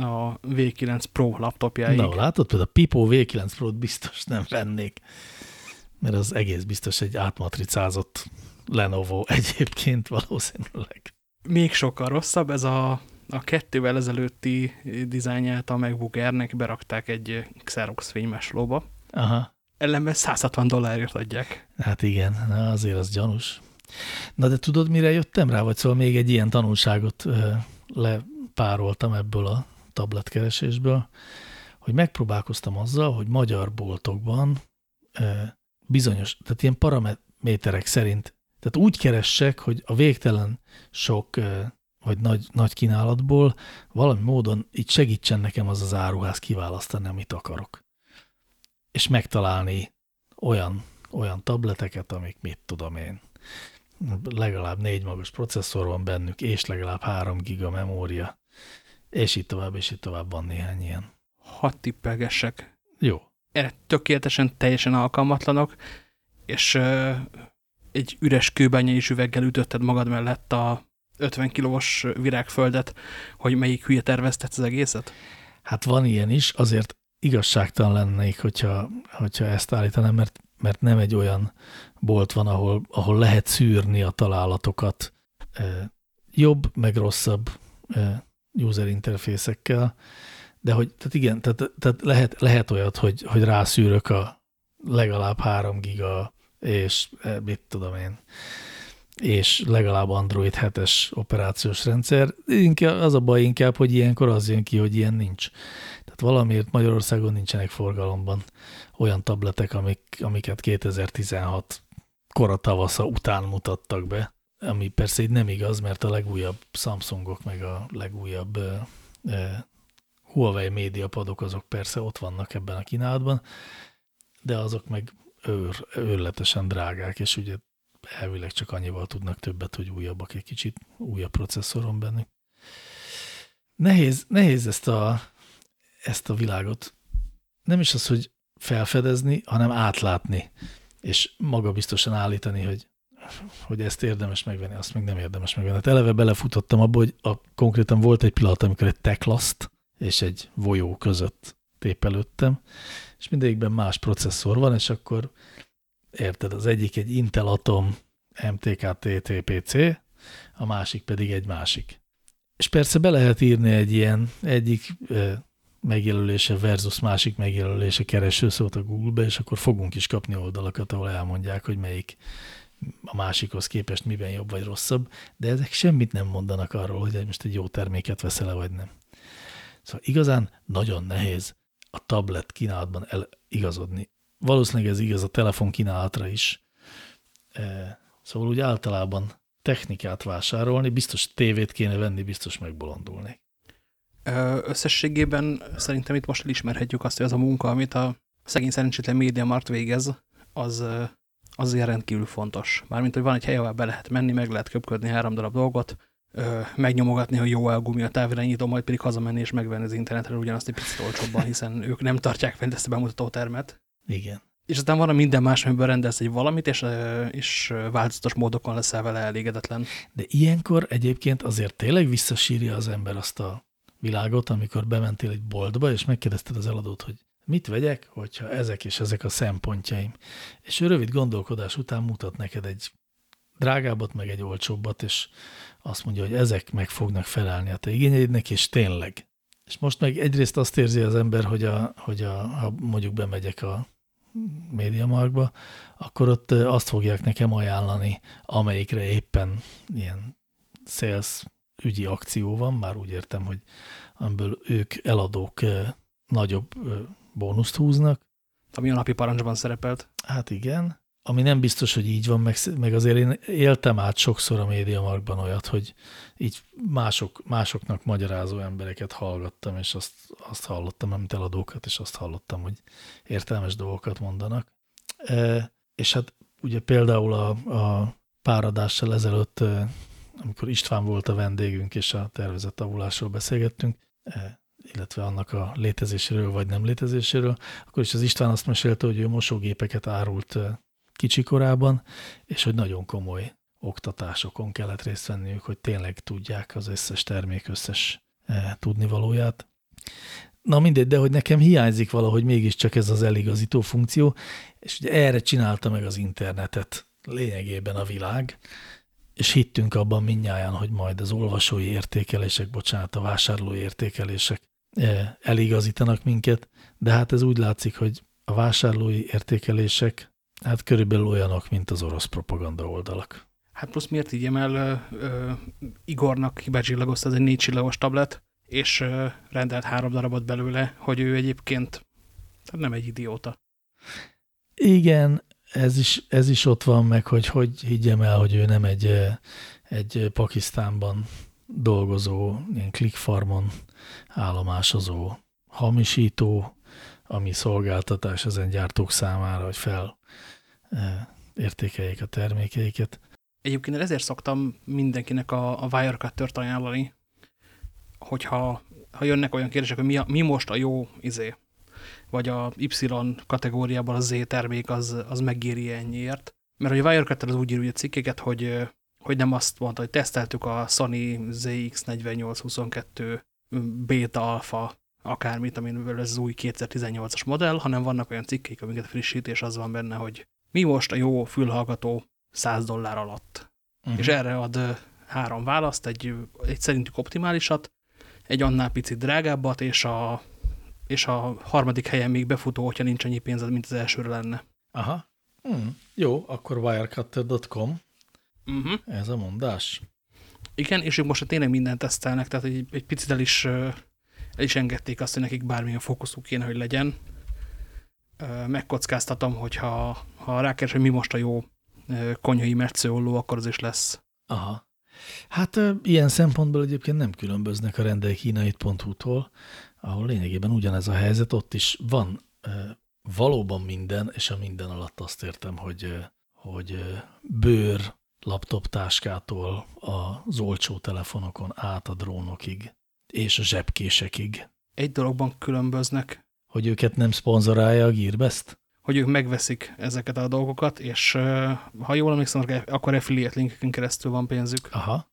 V9 Pro laptopjáig. Na, látod, például a Pipo V9 Pro-t biztos nem vennék, mert az egész biztos egy átmatricázott Lenovo egyébként valószínűleg. Még sokkal rosszabb, ez a 2-vel ezelőtti dizájnját a MacBook Air-nek berakták egy Xerox fénymásolóba. Aha. Ellenben $160 adják. Hát igen, na azért az gyanús. Na de tudod, mire jöttem rá? Vagy szóval még egy ilyen tanulságot lepároltam ebből a tabletkeresésből, hogy megpróbálkoztam azzal, hogy magyar boltokban bizonyos, tehát ilyen paraméterek szerint, tehát úgy keressek, hogy a végtelen sok vagy nagy kínálatból valami módon így segítsen nekem az áruház kiválasztani, amit akarok. És megtalálni olyan tableteket, amik mit tudom én, legalább 4 magos processzor van bennük, és legalább 3 giga memória, és így tovább van néhány ilyen. Hadd tippelgessek. Jó. Erre tökéletesen, teljesen alkalmatlanok, és egy üres kőbányai üveggel ütötted magad mellett a 50 kilós virágföldet, hogy melyik hülye terveztet az egészet? Hát van ilyen is, azért igazságtalan lennék, hogyha ezt állítanám, mert nem egy olyan bolt van, ahol lehet szűrni a találatokat jobb, meg rosszabb user interfészekkel, de hogy, tehát igen, tehát lehet olyat, hogy rászűrök a legalább 3 giga, és mit tudom én, és legalább Android 7-es operációs rendszer. Az a baj inkább, hogy ilyenkor az jön ki, hogy ilyen nincs. Tehát valamiért Magyarországon nincsenek forgalomban olyan tabletek, amiket 2016 kora tavasza után mutattak be, ami persze így nem igaz, mert a legújabb Samsungok, meg a legújabb Huawei médiapadok, azok persze ott vannak ebben a kínálatban, de azok meg őrületesen drágák, és ugye elvileg csak annyival tudnak többet, hogy újabbak, egy kicsit újabb processzoron bennük. Nehéz ezt a világot nem is az, hogy felfedezni, hanem átlátni, és magabiztosan állítani, hogy ezt érdemes megvenni, azt meg nem érdemes megvenni. Hát eleve belefutottam abba, hogy konkrétan volt egy pillanat, amikor egy Teclast és egy Voyó között tépelődtem, és mindegyikben más processzor van, és akkor érted, az egyik egy Intel Atom MTK TTPC, a másik pedig egy másik. És persze be lehet írni egy ilyen egyik megjelölése versus másik megjelölése keresőszót a Google-be, és akkor fogunk is kapni oldalakat, ahol elmondják, hogy melyik a másikhoz képest miben jobb vagy rosszabb, de ezek semmit nem mondanak arról, hogy most egy jó terméket veszel-e vagy nem. Szóval igazán nagyon nehéz a tablet kínálatban igazodni. Valószínűleg ez igaz a telefon kínálatra is. Szóval úgy általában technikát vásárolni, biztos tévét kéne venni, biztos megbolondulni. Összességében szerintem itt most elismerhetjük azt, hogy az a munka, amit a szegény szerencsétlen MediaMarkt végez, az ilyen rendkívül fontos. Mármint, hogy van egy hely, ahol be lehet menni, meg lehet köpködni 3 darab dolgot, megnyomogatni, hogy jó elgumi a távirányító, majd pedig hazamenni és megvenni az internetről ugyanazt egy picit olcsóbban, hiszen ők nem tartják fent ezt a bemutatótermet. Igen. És aztán van a minden más, amiből rendelsz egy valamit, és változatos módokon leszel vele elégedetlen. De ilyenkor egyébként azért tényleg visszasírja az ember azt a világot, amikor bementél egy boltba, és megkérdezted az eladót, hogy mit vegyek, hogyha ezek és ezek a szempontjaim. És ő rövid gondolkodás után mutat neked egy drágábbat, meg egy olcsóbbat, és azt mondja, hogy ezek meg fognak felelni a te igényeidnek, és tényleg. És most meg egyrészt azt érzi az ember, hogy ha mondjuk bemegyek a MediaMarktba, akkor ott azt fogják nekem ajánlani, amelyikre éppen ilyen sales ügyi akció van, már úgy értem, hogy amiből ők eladók nagyobb bónuszt húznak. Ami a napi parancsban szerepelt. Hát igen. Ami nem biztos, hogy így van, meg azért én éltem át sokszor a MediaMarktban olyat, hogy így másoknak magyarázó embereket hallgattam, és azt hallottam, amit eladókat, és azt hallottam, hogy értelmes dolgokat mondanak. És hát ugye például a pár adással ezelőtt, amikor István volt a vendégünk, és a tervezett avulásról beszélgettünk, illetve annak a létezéséről vagy nem létezéséről, akkor is az István azt mesélte, hogy ő mosógépeket árult kicsikorában, és hogy nagyon komoly oktatásokon kellett részt venniük, hogy tényleg tudják az összes termék összes tudnivalóját. Na mindegy, de hogy nekem hiányzik valahogy mégiscsak ez az eligazító funkció, és ugye erre csinálta meg az internetet lényegében a világ, és hittünk abban mindnyájan, hogy majd az olvasói értékelések, a vásárlói értékelések eligazítanak minket, de hát ez úgy látszik, hogy a vásárlói értékelések hát körülbelül olyanok, mint az orosz propaganda oldalak. Hát plusz miért így emel Igornak hibácsillagozta, ez egy 4 csillagos tablet, és rendelt 3 darabot belőle, hogy ő egyébként nem egy idióta. Igen, ez is ott van meg, hogy higgyem el, hogy ő nem egy Pakisztánban dolgozó, ilyen clickfarmon állomásozó hamisító, ami szolgáltatás ezen gyártók számára, hogy értékeljék a termékeiket. Egyébként ezért szoktam mindenkinek a Wirecutter-t ajánlani, hogyha jönnek olyan kérdések, hogy mi most a jó vagy a Y kategóriában a Z termék az megéri ennyiért. Mert hogy a Wirecutter az úgy ír a cikkeket, hogy nem azt mondta, hogy teszteltük a Sony ZX4822 beta alfa akármit, amivel ez az új 2018-as modell, hanem vannak olyan cikkeik, amiket frissít, és az van benne, hogy mi most a jó fülhallgató $100 alatt. És erre ad 3 választ, egy szerintük optimálisat, egy annál picit drágábbat, és a harmadik helyen még befutó, hogyha nincs annyi pénzed, mint az elsőre lenne. Aha. Jó, akkor wirecutter.com. Ez a mondás. Igen, és ők most tényleg mindent tesztelnek, tehát egy picit el is engedték azt, hogy nekik bármilyen fókuszuk kéne, hogy legyen. Megkockáztatom, hogy ha rákeres, hogy mi most a jó konyhai metszőolló, akkor az is lesz. Aha. Hát ilyen szempontból egyébként nem különböznek a rendelkínait.hu-tól, ahol lényegében ugyanez a helyzet, ott is van valóban minden, és a minden alatt azt értem, hogy bőr laptoptáskától az olcsó telefonokon át a drónokig, és a zsebkésekig. Egy dologban különböznek. Hogy őket nem szponzorálja a Gearbest? Hogy ők megveszik ezeket a dolgokat, és ha jól emlékszem, akkor affiliate linkeken keresztül van pénzük. Aha.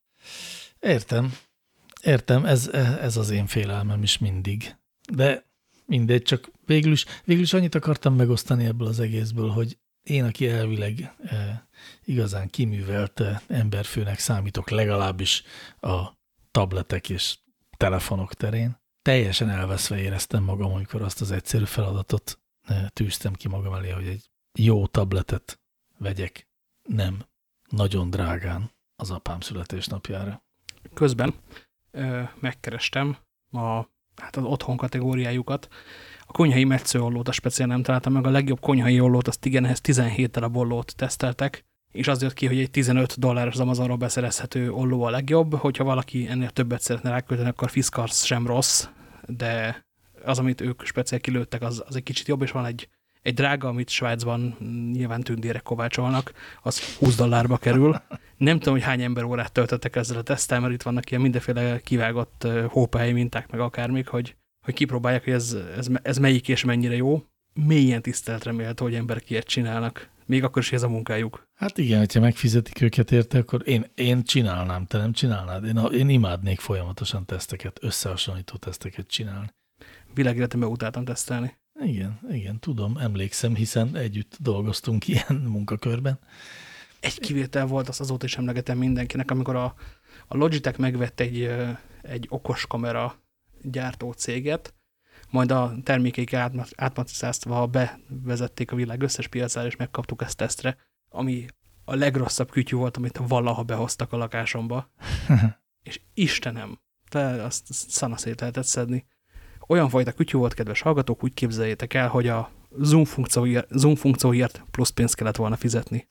Értem, ez az én félelmem is mindig. De mindegy, csak végül is annyit akartam megosztani ebből az egészből, hogy én, aki elvileg igazán kiművelt emberfőnek számítok, legalábbis a tabletek és telefonok terén, teljesen elveszve éreztem magam, amikor azt az egyszerű feladatot tűztem ki magam elé, hogy egy jó tabletet vegyek, nem nagyon drágán az apám születésnapjára. Közben megkerestem az otthon kategóriájukat. A konyhai metszőollót a speciál nem találtam meg, a legjobb konyhai ollót, azt igen, ehhez 17 darab ollót teszteltek, és az jött ki, hogy egy $15 az Amazonról beszerezhető olló a legjobb, hogyha valaki ennél többet szeretne rákölteni, akkor Fiskars sem rossz, de az, amit ők speciál kilőttek, az egy kicsit jobb, és van egy egy drága, amit Svájcban nyilván tündérek kovácsolnak, az $20 kerül. Nem tudom, hogy hány emberórát töltöttek ezzel a teszttel, mert itt vannak ilyen mindenféle kivágott hópehely minták, meg akármik, hogy kipróbálják, hogy ez melyik és mennyire jó. Mélyen tiszteletre méltó, hogy emberek ilyet csinálnak. Még akkor is ez a munkájuk. Hát igen, hogyha megfizetik őket érte, akkor én csinálnám, te nem csinálnád? Én imádnék folyamatosan teszteket, összehasonlító teszteket csinálni. Világéletemben utáltam tesztelni. Igen, tudom, emlékszem, hiszen együtt dolgoztunk ilyen munkakörben. Egy kivétel volt, azt azóta is emlegetem mindenkinek, amikor a Logitech megvett egy okos kamera gyártó céget, majd a termékeik átmatricáztva bevezették a világ összes piacára, és megkaptuk ezt tesztre, ami a legrosszabb kütyű volt, amit valaha behoztak a lakásomba. És Istenem, azt szanaszét lehetett szedni. Olyan fajta kütyű volt, kedves hallgatók, úgy képzeljétek el, hogy a zoom funkcióért plusz pénzt kellett volna fizetni.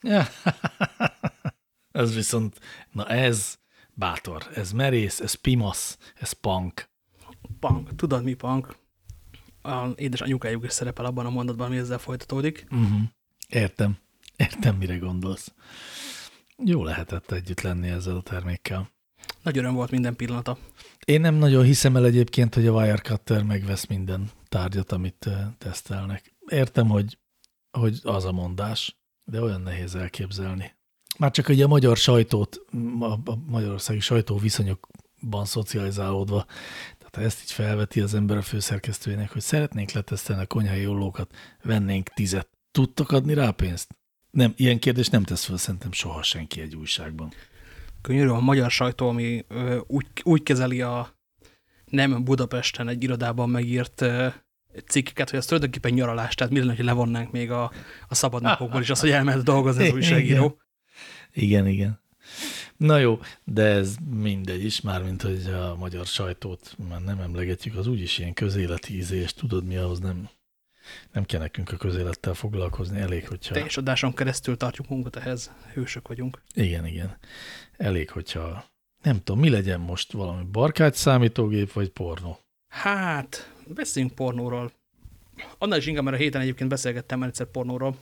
Ez viszont, na ez bátor, ez merész, ez pimasz, ez punk. Punk. Tudod mi punk? A édes anyukájuk is szerepel abban a mondatban, ami ezzel folytatódik. Értem, mire gondolsz. Jó lehetett együtt lenni ezzel a termékkel. Nagy öröm volt minden pillanata. Én nem nagyon hiszem el egyébként, hogy a Wirecutter megvesz minden tárgyat, amit tesztelnek. Értem, hogy az a mondás, de olyan nehéz elképzelni. Már csak ugye a magyar sajtót, a magyarországi sajtó viszonyokban szocializálódva, tehát ha ezt így felveti az ember a főszerkesztőjének, hogy szeretnénk letesztelni a konyhai ollókat, vennénk 10. Tudtok adni rá pénzt? Nem, ilyen kérdést nem tesz fel szerintem soha senki egy újságban. Könyörű a magyar sajtó, ami úgy kezeli a nem Budapesten egy irodában megírt cikkeket, hogy az tulajdonképpen nyaralás, tehát mi lenne, hogy levonnánk még a szabadnapokból is azt, hogy elment dolgozni az újságíró. Igen. Na jó, de ez mindegy is, mármint, hogy a magyar sajtót már nem emlegetjük, az úgyis ilyen közéleti ízé, és tudod mi, ahhoz nem kell nekünk a közélettel foglalkozni, elég, hogyha... Teljes adáson keresztül tartjuk munkat ehhez, hősök vagyunk. Igen. Elég, hogyha... Nem tudom, mi legyen most, valami barkács számítógép, vagy pornó? Hát, beszéljünk pornóról. Annál is inkább, mert a héten egyébként beszélgettem már egyszer pornóról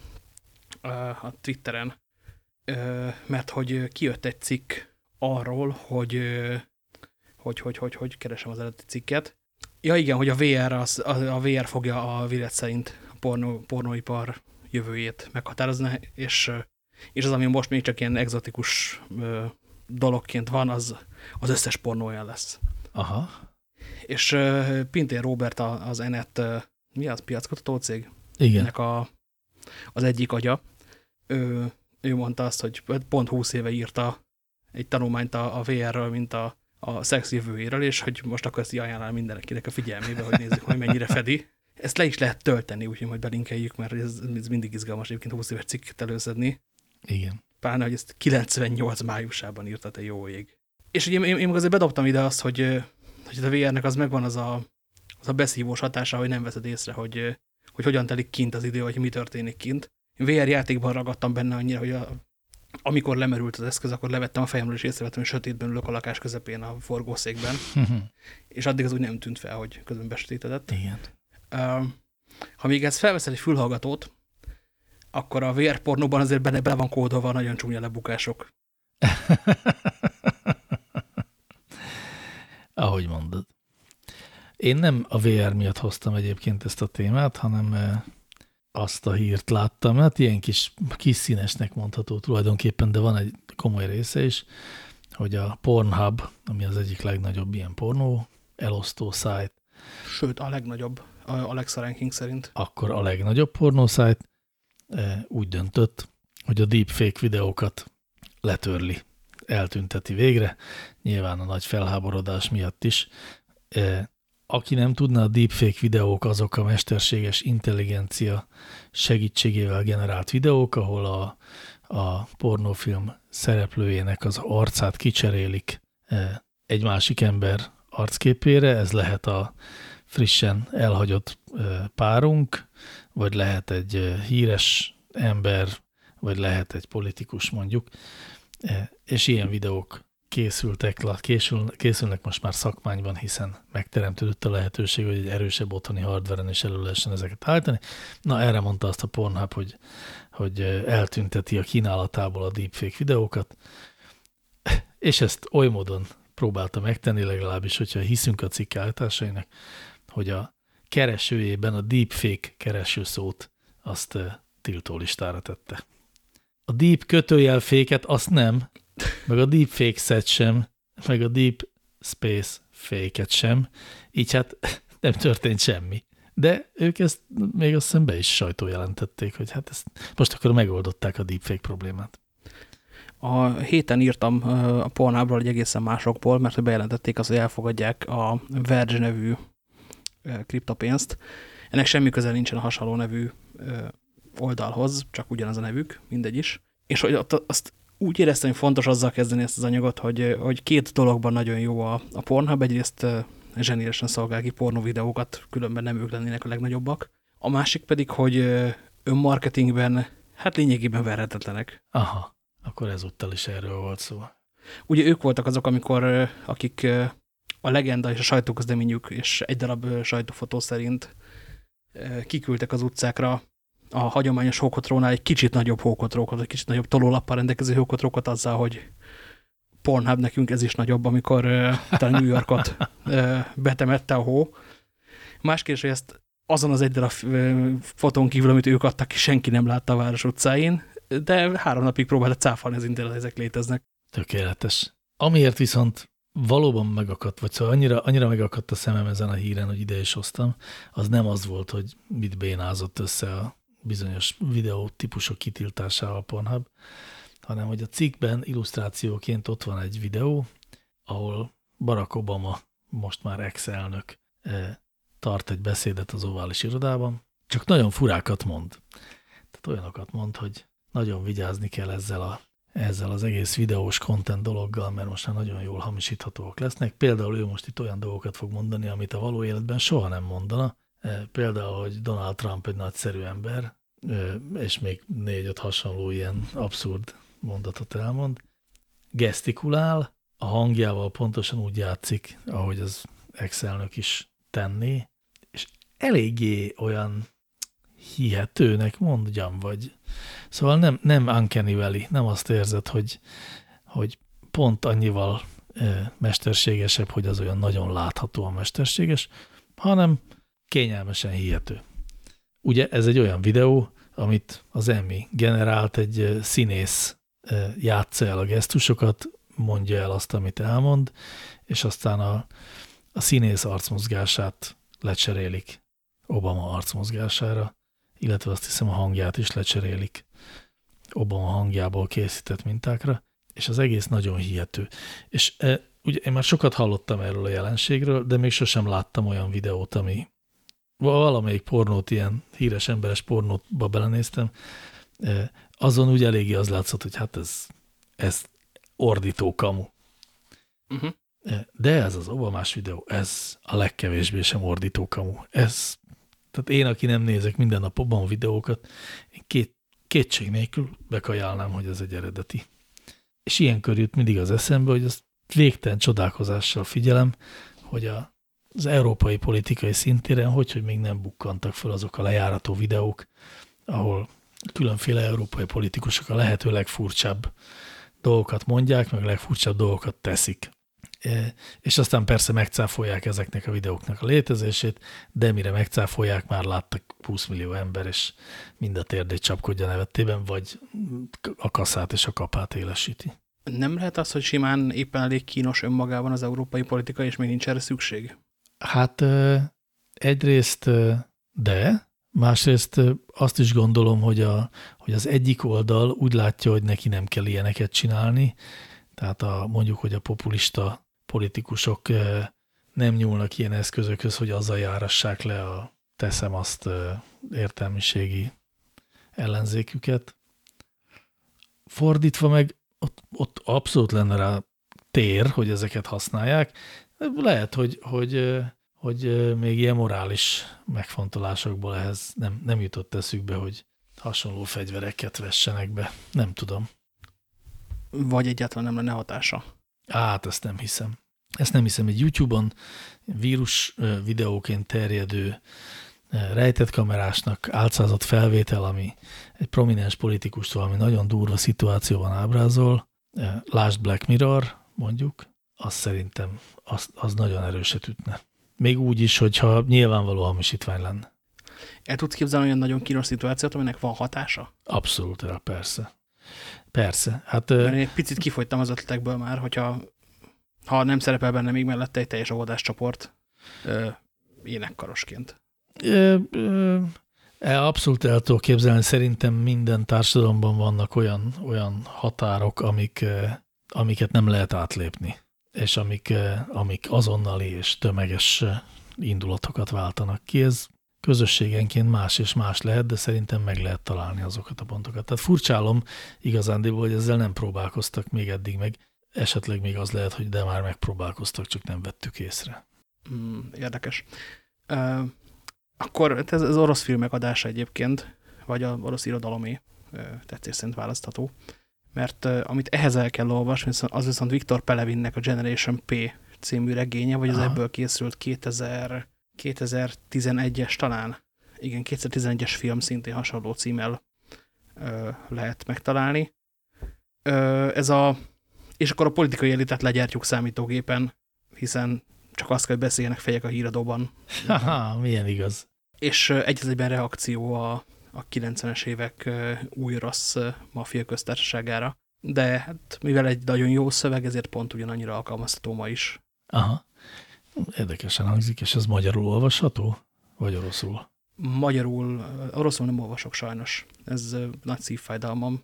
a Twitteren, mert hogy kijött egy cikk arról, hogy keresem az eredeti cikket. Ja igen, hogy a VR fogja a vélet szerint a pornóipar jövőjét meghatározni, és az, ami most még csak ilyen egzotikus dologként van, az összes pornó olyan lesz. Aha. És Pintér Róbert az Enet, mi az, piackutató cég? Igen. Ennek az egyik agya. Ő mondta azt, hogy pont 20 éve írta egy tanulmányt a VR-ről, mint a szex jövőjéről, és hogy most akkor ezt ajánlál mindenkinek a figyelmébe, hogy nézzük, hogy mennyire fedi. Ezt le is lehet tölteni, úgyhogy majd belinkeljük, mert ez mindig izgalmas egyébként 20 éves cikket előszedni. Igen. Pláne, hogy ezt 98 májusában írta, te jó ég. És ugye én azért bedobtam ide azt, hogy a VR-nek az megvan az a beszívós hatása, hogy nem veszed észre, hogy hogyan telik kint az idő, hogy mi történik kint. Én VR játékban ragadtam benne annyira, hogy amikor lemerült az eszköz, akkor levettem a fejemről, és észrevettem, hogy sötétben ülök a lakás közepén a forgószékben. És addig az úgy nem tűnt fel, hogy közben besötétedett. Igen. Ha még ezt felveszel egy fülhallgatót, akkor a VR pornóban azért bele van kódolva nagyon csúnya lebukások. Ahogy mondod. Én nem a VR miatt hoztam egyébként ezt a témát, hanem azt a hírt láttam, hát ilyen kis színesnek mondható tulajdonképpen, de van egy komoly része is, hogy a Pornhub, ami az egyik legnagyobb ilyen pornó elosztó szájt. Sőt, a legnagyobb, a Alexa ranking szerint. Akkor a legnagyobb pornószájt úgy döntött, hogy a deepfake videókat letörli, eltünteti végre, nyilván a nagy felháborodás miatt is. Aki nem tudna, a deepfake videók azok a mesterséges intelligencia segítségével generált videók, ahol a pornófilm szereplőjének az arcát kicserélik egy másik ember arcképére, ez lehet a frissen elhagyott párunk, vagy lehet egy híres ember, vagy lehet egy politikus mondjuk, és ilyen videók készülnek most már szakmányban, hiszen megteremtődött a lehetőség, hogy egy erősebb otthoni hardveren is elő lehessen ezeket állítani. Na, erre mondta azt a Pornhub, hogy eltünteti a kínálatából a deepfake videókat, és ezt oly módon próbálta megtenni, legalábbis, hogyha hiszünk a cikk állításainak, hogy a keresőjében a deepfake keresőszót azt tiltó listára tette. A deep fake-et azt nem, meg a deepfake-et sem, meg a deep space fake-et sem, így hát nem történt semmi. De ők ezt még azt hiszem be is sajtójelentették, hogy hát ezt most akkor megoldották a deepfake problémát. A héten írtam a Pornhubról egy egészen másokból, mert hogy bejelentették azt, hogy elfogadják a Verge nevű kriptopénzt. Ennek semmi köze nincsen a hasonló nevű oldalhoz, csak ugyanaz a nevük, mindegy is. És hogy azt úgy éreztem, hogy fontos azzal kezdeni ezt az anyagot, hogy két dologban nagyon jó a Pornhub. Egyrészt zseniálisan szolgál ki pornó videókat, különben nem ők lennének a legnagyobbak. A másik pedig, hogy önmarketingben, hát lényegében verhetetlenek. Aha, akkor ezúttal is erről volt szó. Ugye ők voltak azok, akik a legenda és a sajtóközleményük és egy darab sajtófotó szerint kiküldtek az utcákra a hagyományos hókotrónál egy kicsit nagyobb hókotrókot, egy kicsit nagyobb tolólappal rendelkező hókotrókot azzal, hogy Pornhub nekünk ez is nagyobb, amikor talán New Yorkot betemette a hó. Más kérdés, hogy ezt azon az egy darab fotón kívül, amit ők adtak ki, senki nem látta a város utcáin, de 3 napig próbálta cáfolni az internet, ezek léteznek. Tökéletes. Amiért viszont valóban megakadt, vagy szóval annyira megakadt a szemem ezen a híren, hogy ide is hoztam, az nem az volt, hogy mit bénázott össze a bizonyos videó típusok kitiltásával a Pornhub, hanem hogy a cikkben illusztrációként ott van egy videó, ahol Barack Obama, most már ex-elnök, tart egy beszédet az ovális irodában, csak nagyon furákat mond. Tehát olyanokat mond, hogy nagyon vigyázni kell ezzel az egész videós content dologgal, mert most már nagyon jól hamisíthatóak lesznek. Például ő most itt olyan dolgokat fog mondani, amit a való életben soha nem mondana. Például, hogy Donald Trump egy nagyszerű ember, és még 4-5 hasonló ilyen abszurd mondatot elmond. Gesztikulál, a hangjával pontosan úgy játszik, ahogy az ex-elnök is tenné, és eléggé olyan hihetőnek mondjam, vagy szóval nem uncanny valley, nem azt érzed, hogy pont annyival mesterségesebb, hogy az olyan nagyon láthatóan mesterséges, hanem kényelmesen hihető. Ugye ez egy olyan videó, amit az Emmy generált, egy színész játsza el a gesztusokat, mondja el azt, amit elmond, és aztán a színész arcmozgását lecserélik Obama arcmozgására, illetve azt hiszem a hangját is lecserélik Obama hangjából készített mintákra, és az egész nagyon hihető. És ugye én már sokat hallottam erről a jelenségről, de még sosem láttam olyan videót, ami valamelyik pornót, ilyen híres emberes pornóba belenéztem, azon úgy eléggé az látszott, hogy hát ez ordító kamu. De ez az Obamás videó, ez a legkevésbé sem ordító kamu. Tehát én, aki nem nézek minden nap Obama videókat, én kétség nélkül bekajálnám, hogy ez egy eredeti. És ilyenkor jut mindig az eszembe, hogy azt végtelen csodálkozással figyelem, hogy az európai politikai szintéren hogy még nem bukkantak fel azok a lejárató videók, ahol különféle európai politikusok a lehető legfurcsább dolgokat mondják, meg a legfurcsább dolgokat teszik. És aztán persze megcáfolják ezeknek a videóknak a létezését, de mire megcáfolják, már láttak 20 millió ember, és mind a térdét csapkodja nevettében, vagy a kaszát és a kapát élesíti. Nem lehet az, hogy simán éppen elég kínos önmagában az európai politika, és még nincs erre szükség? Hát egyrészt de, másrészt azt is gondolom, hogy az egyik oldal úgy látja, hogy neki nem kell ilyeneket csinálni, tehát mondjuk, hogy a populista politikusok nem nyúlnak ilyen eszközökhöz, hogy azzal járassák le a teszem azt értelmiségi ellenzéküket. Fordítva meg ott abszolút lenne rá tér, hogy ezeket használják. Lehet, hogy még ilyen morális megfontolásokból ehhez nem jutott eszükbe, hogy hasonló fegyvereket vessenek be. Nem tudom. Vagy egyáltalán nem lenne hatása. Hát, ezt nem hiszem. Ezt nem hiszem. Egy YouTube-on vírus videóként terjedő rejtett kamerásnak álcázott felvétel, ami egy prominens politikustól, ami nagyon durva szituációban ábrázol, lásd Black Mirror, mondjuk, az szerintem az nagyon erőset ütne. Még úgy is, hogyha nyilvánvaló hamisítvány lenne. El tudsz képzelni olyan nagyon kínos szituációt, aminek van hatása? Abszolút, persze. Persze. Hát, mert én egy picit kifogytam az ötletekből már, hogyha nem szerepel benne még mellette egy teljes óvodáscsoport énekkarosként. Abszolút el tudok képzelni. Szerintem minden társadalomban vannak olyan határok, amiket nem lehet átlépni, és amik azonnali és tömeges indulatokat váltanak ki. Ez közösségenként más és más lehet, de szerintem meg lehet találni azokat a pontokat. Tehát furcsálom igazándiból, hogy ezzel nem próbálkoztak még eddig, meg esetleg még az lehet, hogy de már megpróbálkoztak, csak nem vettük észre. Érdekes. Akkor ez az orosz filmek adása egyébként, vagy az orosz irodalomé tetszés szerint választható, mert amit ehhez el kell olvasni, az viszont Viktor Pelevinnek a Generation P című regénye, vagy az ebből készült 2011-es talán. Igen, 2011-es film szintén hasonló címmel lehet megtalálni. És akkor a politikai elitet legyártjuk számítógépen, hiszen csak azt kell, hogy beszéljenek fejek a híradóban. Haha, milyen igaz. És egyben reakció a 90-es évek új rossz maffia köztársaságára. De hát mivel egy nagyon jó szöveg, ezért pont ugyanannyira alkalmazható ma is. Aha. Érdekesen hangzik, és ez magyarul olvasható? Vagy oroszul? Magyarul, oroszul nem olvasok sajnos. Ez nagy szívfájdalmam,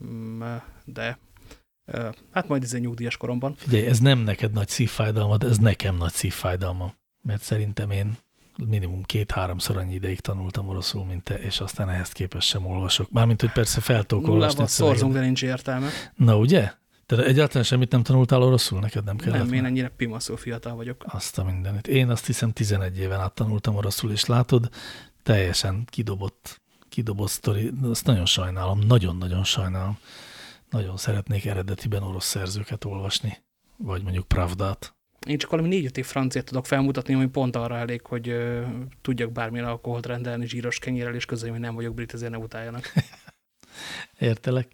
de hát majd nyugdíjas koromban. Figyelj, ez nem neked nagy szívfájdalmad, ez nekem nagy szívfájdalmam. Mert szerintem én minimum 2-3-szor annyi ideig tanultam oroszul, mint te, és aztán ehhez képest sem olvasok. Mármint, hogy persze fel tudok olvasni. Nullával szorzunk, de nincs értelme. Na, ugye? Tehát egyáltalán semmit nem tanultál oroszul? Neked nem kellett? Nem, én ennyire pimaszul fiatal vagyok. Azt a mindenit. Én azt hiszem 11 éven át tanultam oroszul, és látod, teljesen kidobott sztori. Azt nagyon sajnálom, nagyon-nagyon sajnálom. Nagyon szeretnék eredetiben orosz szerzőket olvasni, vagy mondjuk Pravdát. Én csak valami 4-5 év franciát tudok felmutatni, ami pont arra elég, hogy tudjak bármilyen alkoholt rendelni zsíros kenyérrel, és közül, hogy nem vagyok brit, ezért ne utáljanak. Értelek.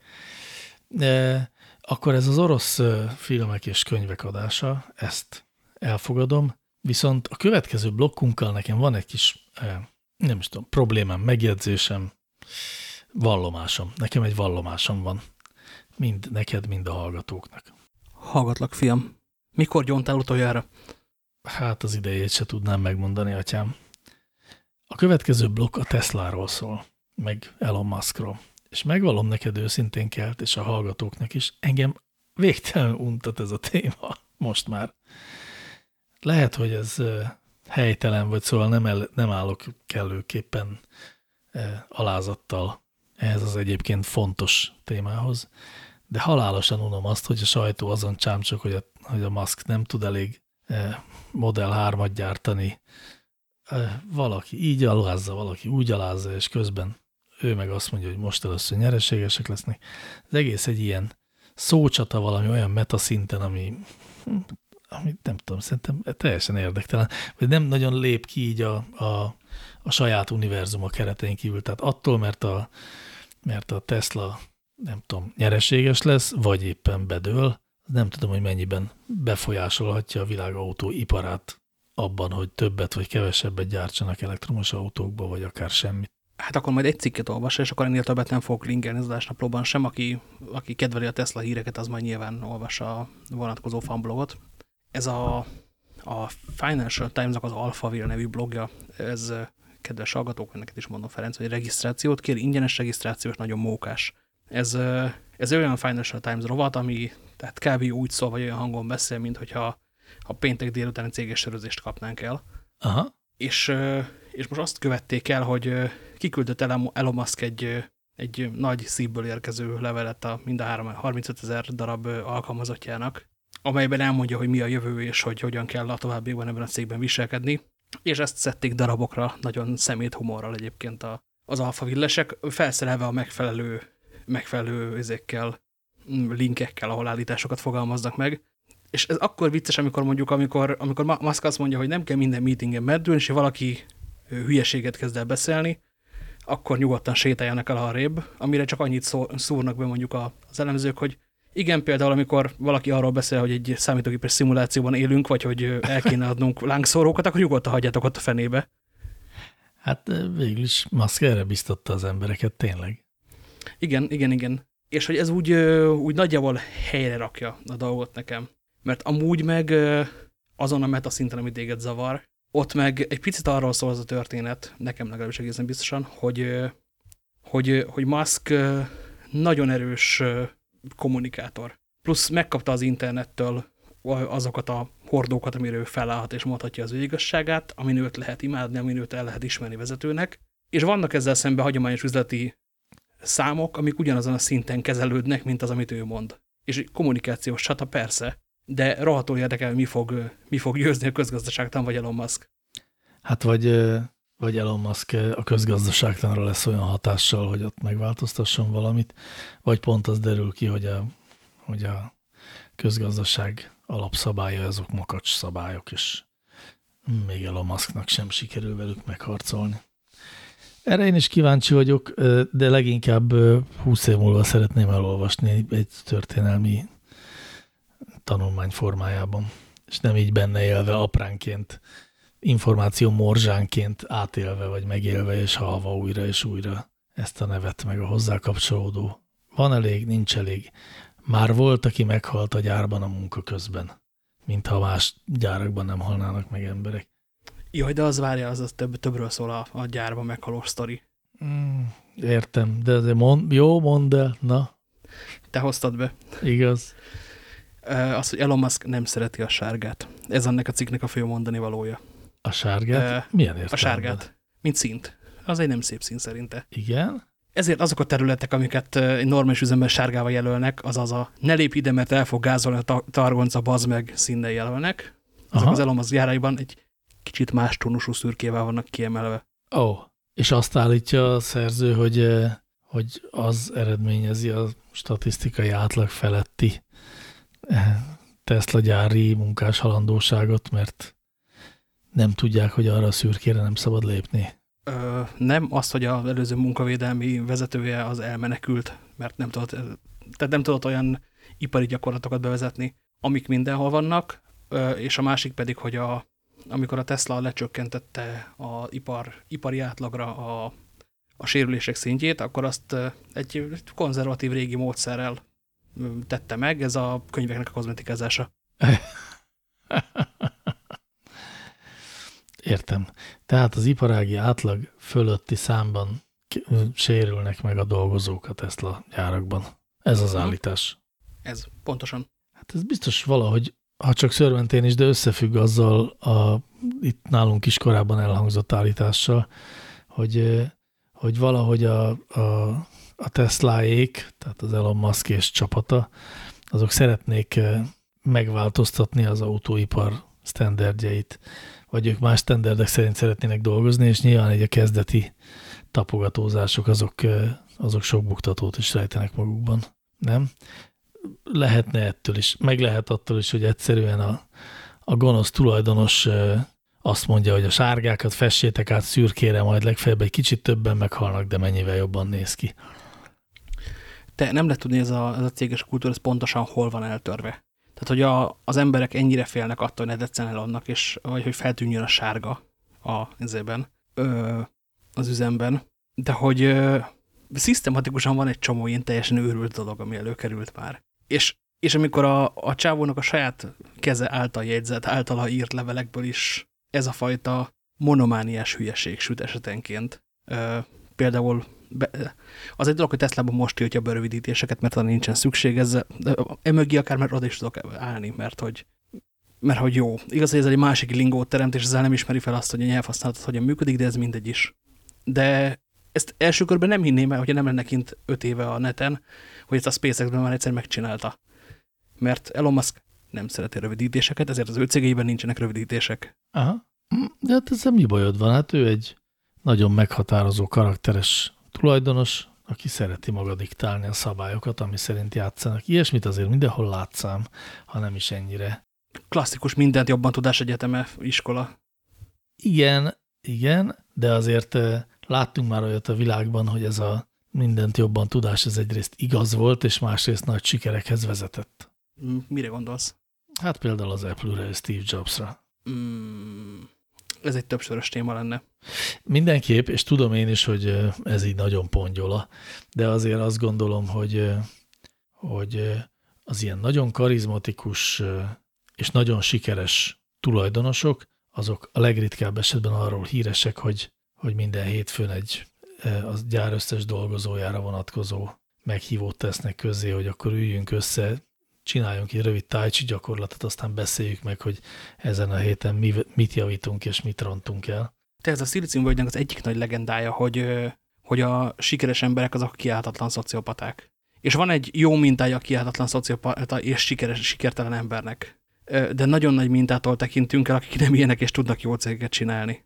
Akkor ez az orosz filmek és könyvek adása, ezt elfogadom, viszont a következő blokkunkkal nekem van egy kis, nem is tudom, problémám, megjegyzésem, vallomásom. Nekem egy vallomásom van. Mind neked, mind a hallgatóknak. Hallgatlak, fiam. Mikor gyóntál utoljára? Hát az idejét se tudnám megmondani, atyám. A következő blokk a Tesláról szól, meg Elon Muskról. És megvallom neked őszintén kelt, és a hallgatóknak is, engem végtelenül untat ez a téma most már. Lehet, hogy ez helytelen, vagy szóval nem állok kellőképpen alázattal ehhez az egyébként fontos témához, de halálosan unom azt, hogy a sajtó azon csámcsok, hogy a Musk nem tud elég Model 3-at gyártani. Valaki így alázza, valaki úgy alázza, és közben ő meg azt mondja, hogy most először nyereségesek lesznek. Az egész egy ilyen szócsata valami olyan metaszinten, ami nem tudom, szerintem teljesen érdektelen, vagy nem nagyon lép ki így a saját univerzuma keretein kívül. Tehát attól, mert a Tesla, nem tudom, nyereséges lesz, vagy éppen bedől, nem tudom, hogy mennyiben befolyásolhatja a világautó iparát abban, hogy többet vagy kevesebbet gyártsanak elektromos autókba, vagy akár semmit. Hát akkor majd egy cikket olvassa, és akkor ennél többet nem fogok linkelni az adásnaplóban sem. Aki kedveli a Tesla híreket, az majd nyilván olvassa a vonatkozó fanblogot. Ez a Financial Times-nak az Alphaville nevű blogja, ez kedves hallgatók, neked is mondom, Ferenc, hogy regisztrációt kér, ingyenes regisztrációs, nagyon mókás. Ez olyan Financial Times rovat, ami tehát kb. Úgy szól, vagy olyan hangon beszél, mint hogyha a péntek délutáni céges sörözést kapnánk el. Aha. És most azt követték el, hogy kiküldött Elon Musk egy nagy szívből érkező levelet mind a 35 000 darab alkalmazottjának, amelyben elmondja, hogy mi a jövő, és hogy hogyan kell a továbbiakban ebben a cégben viselkedni. És ezt szedték darabokra, nagyon szemét humorral egyébként az alfavillesek, felszerelve a megfelelő linkekkel, ahol állításokat fogalmaznak meg. És ez akkor vicces, amikor Musk azt mondja, hogy nem kell minden meetingen meddülni, és ha valaki hülyeséget kezd el beszélni, akkor nyugodtan sétáljanak el arrébb, amire csak annyit szúrnak be mondjuk az elemzők, hogy igen, például amikor valaki arról beszél, hogy egy számítógépes szimulációban élünk, vagy hogy el kéne adnunk lángszórókat, akkor nyugodtan hagyjátok ott a fenébe. Hát végül is Musk erre biztatta az embereket, tényleg. Igen. És hogy ez úgy nagyjából helyre rakja a dolgot nekem. Mert amúgy meg azon a meta szinten, amit téged zavar, ott meg egy picit arról szól az a történet, nekem legalábbis egészen biztosan, hogy Musk nagyon erős kommunikátor. Plusz megkapta az internettől azokat a hordókat, amiről ő felállhat és mondhatja az ő igazságát, amin őt lehet imádni, amin őt el lehet ismerni vezetőnek. És vannak ezzel szemben hagyományos üzleti számok, amik ugyanazon a szinten kezelődnek, mint az, amit ő mond. És kommunikációs csata persze, de rohadtul érdekel, mi fog győzni a közgazdaságtan, vagy Elon Musk. Hát vagy Elon Musk a közgazdaságtanra lesz olyan hatással, hogy ott megváltoztasson valamit, vagy pont az derül ki, hogy a közgazdaság alapszabálya, azok makacs szabályok, és még Elon Musknak sem sikerül velük megharcolni. Erre én is kíváncsi vagyok, de leginkább 20 év múlva szeretném elolvasni egy történelmi tanulmány formájában, és nem így benne élve apránként, információ morzsánként átélve vagy megélve és halva újra és újra ezt a nevet, meg a hozzá kapcsolódó. Van elég, nincs elég. Már volt, aki meghalt a gyárban a munka közben, mintha más gyárakban nem halnának meg emberek. Jaj, de az várja, az többről szól a gyárban meghalós sztori. Értem, de mondd el, na. Te hoztad be. Igaz. Az, hogy Elon Musk nem szereti a sárgát. Ez annak a cikknek a fő mondani valója. A sárgát? Milyen értelemben? A sárgát, mint színt. Az egy nem szép szín szerinte. Igen? Ezért azok a területek, amiket egy normális üzemben sárgával jelölnek, azaz a ne lépj ide, mert el fog gázolni a targonca, bazd meg színnel jelölnek. Azok az Elon Musk gyáraiban egy kicsit más tónusú szürkével vannak kiemelve. És azt állítja a szerző, hogy az eredményezi a statisztikai átlag feletti Tesla gyári munkás halandóságot, mert nem tudják, hogy arra a szürkére nem szabad lépni. Nem, azt, hogy az előző munkavédelmi vezetője az elmenekült, mert nem tudott olyan ipari gyakorlatokat bevezetni, amik mindenhol vannak, és a másik pedig, hogy amikor a Tesla lecsökkentette az ipari átlagra a sérülések szintjét, akkor azt egy konzervatív régi módszerrel tette meg, ez a könyveknek a kozmetikázása. Értem. Tehát az iparági átlag fölötti számban sérülnek meg a dolgozók a Tesla gyárakban. Ez az állítás. Ez, pontosan. Hát ez biztos valahogy, ha csak szörmentén is, de összefügg azzal itt nálunk is korábban elhangzott állítással, hogy valahogy a Teslaék, tehát az Elon Musk és csapata, azok szeretnék megváltoztatni az autóipar sztenderdjeit, vagy ők más sztenderdek szerint szeretnének dolgozni, és nyilván egy a kezdeti tapogatózások azok sok buktatót is rejtenek magukban, nem? Lehetne ettől is, meg lehet attól is, hogy egyszerűen a gonosz tulajdonos azt mondja, hogy a sárgákat fessétek át szürkére, majd legfeljebb egy kicsit többen meghalnak, de mennyivel jobban néz ki. Te nem lehet tudni, ez a céges kultúra, ez pontosan hol van eltörve. Tehát, hogy az emberek ennyire félnek attól, hogy ne tetszen el annak, vagy hogy feltűnjön a sárga az üzemben, de hogy szisztematikusan van egy csomó ilyen teljesen őrült dolog, ami előkerült már. És amikor a csávónak a saját keze által jegyzett, általa írt levelekből is ez a fajta monomániás hülyeség süt esetenként. Például az egy dolog, hogy Teslában most tiltja a berövidítéseket, mert talán nincsen szükség ezzel. Emögé akár már oda is tudok állni, mert hogy jó. Igaz, hogy ez egy másik lingót teremt, és ezzel nem ismeri fel azt, hogy a nyelvhasználatot hogyan működik, de ez mindegy is. De ezt első körben nem hinném el, hogyha nem lenne kint 5 éve a neten, hogy ezt a SpaceX-ben már egyszer megcsinálta. Mert Elon Musk nem szereti rövidítéseket, ezért az ő cégeiben nincsenek rövidítések. Aha. De hát ezzel mi bajod van? Hát ő egy nagyon meghatározó, karakteres tulajdonos, aki szereti maga diktálni a szabályokat, ami szerint játszanak. Ilyesmit azért mindenhol látszám, ha nem is ennyire. Klasszikus mindent jobban tudás egyeteme iskola. Igen, de azért láttunk már olyat a világban, hogy ez a mindent jobban tudás, ez egyrészt igaz volt, és másrészt nagy sikerekhez vezetett. Mire gondolsz? Hát például az Apple-re és Steve Jobsra. Ez egy többszörös téma lenne. Mindenképp, és tudom én is, hogy ez így nagyon pongyola, de azért azt gondolom, hogy az ilyen nagyon karizmatikus és nagyon sikeres tulajdonosok, azok a legritkább esetben arról híresek, hogy minden hétfőn a gyár összes dolgozójára vonatkozó meghívót tesznek közzé, hogy akkor üljünk össze, csináljunk egy rövid tai chi gyakorlatot, aztán beszéljük meg, hogy ezen a héten mit javítunk és mit rontunk el. Tehát ez a szilíciumvölgynek az egyik nagy legendája, hogy a sikeres emberek azok kiáltatlan szociopaták. És van egy jó mintája a kiáltatlan szociopata és sikertelen embernek. De nagyon nagy mintától tekintünk el, akik nem ilyenek és tudnak jó cégeket csinálni.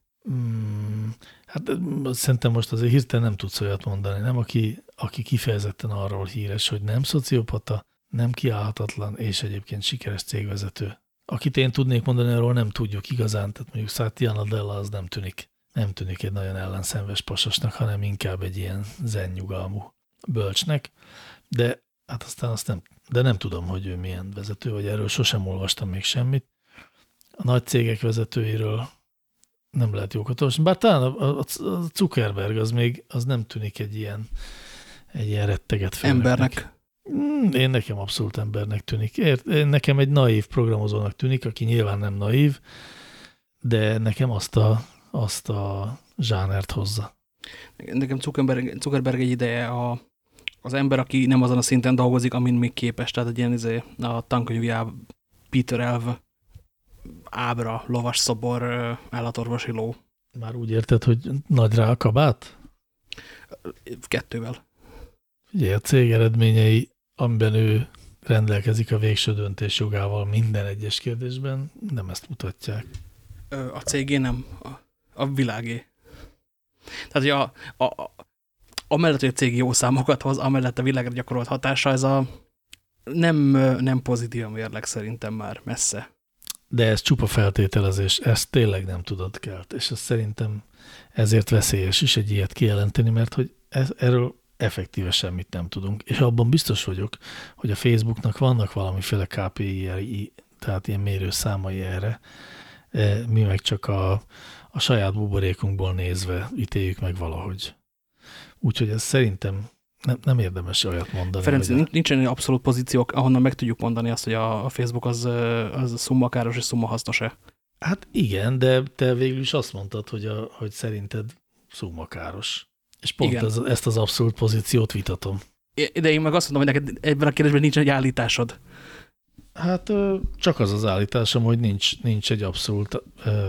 Hát szerintem most azért hirtelen nem tudsz olyat mondani, nem? Aki kifejezetten arról híres, hogy nem szociopata, nem kiállhatatlan, és egyébként sikeres cégvezető. Akit én tudnék mondani, arról nem tudjuk igazán, tehát mondjuk Satya Nadella az nem tűnik egy nagyon ellenszenves pasasnak, hanem inkább egy ilyen zen-nyugalmú bölcsnek, de hát aztán nem tudom, hogy ő milyen vezető, vagy erről sosem olvastam még semmit. A nagy cégek vezetőiről nem lehet jókat olvasni, bár talán a Zuckerberg az nem tűnik egy ilyen retteget főnöknek. Embernek. Én nekem abszolút embernek tűnik. Nekem egy naív programozónak tűnik, aki nyilván nem naív, de nekem azt a zsánert hozza. Nekem Zuckerberg egy ideje az ember, aki nem azon a szinten dolgozik, amin még képes. Tehát egy ilyen a tankönyvi Peter elv, ábra, lovas szobor, állatorvosi ló. Már úgy érted, hogy nagy rá a kabát? 2-vel. Ugye a cég eredményei, amiben ő rendelkezik a végső döntés jogával minden egyes kérdésben, nem ezt mutatják. A cégé nem, a világé. Tehát, hogy amellett, hogy a cég jó számokat hoz, amellett a világra gyakorolt hatása, ez nem pozitív a mérleg szerintem már messze. De ez csupa feltételezés, ezt tényleg nem tudod kelt, és ez szerintem ezért veszélyes is egy ilyet kijelenteni, mert hogy erről effektíve semmit nem tudunk. És abban biztos vagyok, hogy a Facebooknak vannak valamiféle KPI-i, tehát ilyen mérőszámai erre, mi meg csak a saját buborékunkból nézve ítéljük meg valahogy. Úgyhogy ez szerintem nem érdemes olyat mondani. Ferenc, nincsen egy abszolút pozíciók, ahonnan meg tudjuk mondani azt, hogy a Facebook az szummakáros és szummahasznos-e. Hát igen, de te végül is azt mondtad, hogy szerinted szummakáros. És pont ezt az abszolút pozíciót vitatom. De én meg azt mondom, hogy neked ebben a kérdésben nincs egy állításod. Hát csak az állításom, hogy nincs egy abszolút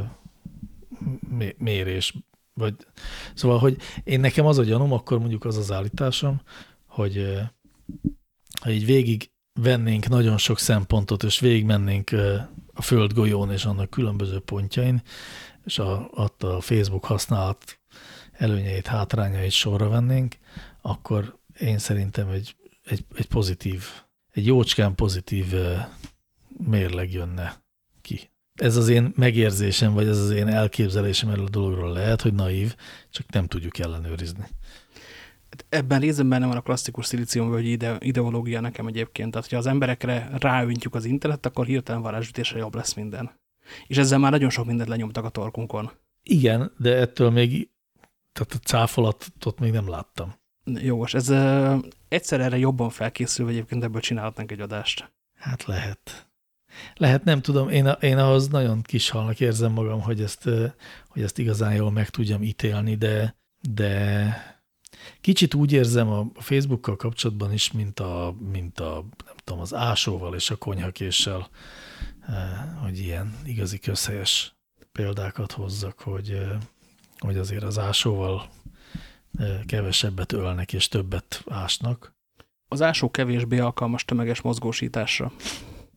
mérés. Szóval, hogy nekem az a gyanúm, akkor mondjuk az állításom, hogy ha így végig vennénk nagyon sok szempontot, és végigmennénk a földgolyón és annak különböző pontjain, és a Facebook használat előnyeit, hátrányait sorra vennénk, akkor én szerintem egy pozitív, egy jócskán pozitív mérleg jönne ki. Ez az én megérzésem, vagy ez az én elképzelésem erről a dologról lehet, hogy naív, csak nem tudjuk ellenőrizni. Ebben részben benne van a klasszikus szilíciumvölgyi ideológia nekem egyébként. Tehát, ha az emberekre ráöntjük az internet, akkor hirtelen varázsütésre jobb lesz minden. És ezzel már nagyon sok mindent lenyomtak a torkunkon. Igen, de ettől még tehát a cáfolatot még nem láttam. Jogos. Ez egyszer erre jobban felkészülve egyébként ebből csinálhatnánk egy adást. Hát lehet, nem tudom. Én ahhoz nagyon kishalnak érzem magam, hogy ezt igazán jól meg tudjam ítélni, de kicsit úgy érzem a Facebookkal kapcsolatban is, mint nem tudom, az ásóval és a konyhakéssel, hogy ilyen igazi közhelyes példákat hozzak, hogy azért az ásóval kevesebbet ölnek és többet ásnak. Az ásó kevésbé alkalmas tömeges mozgósításra.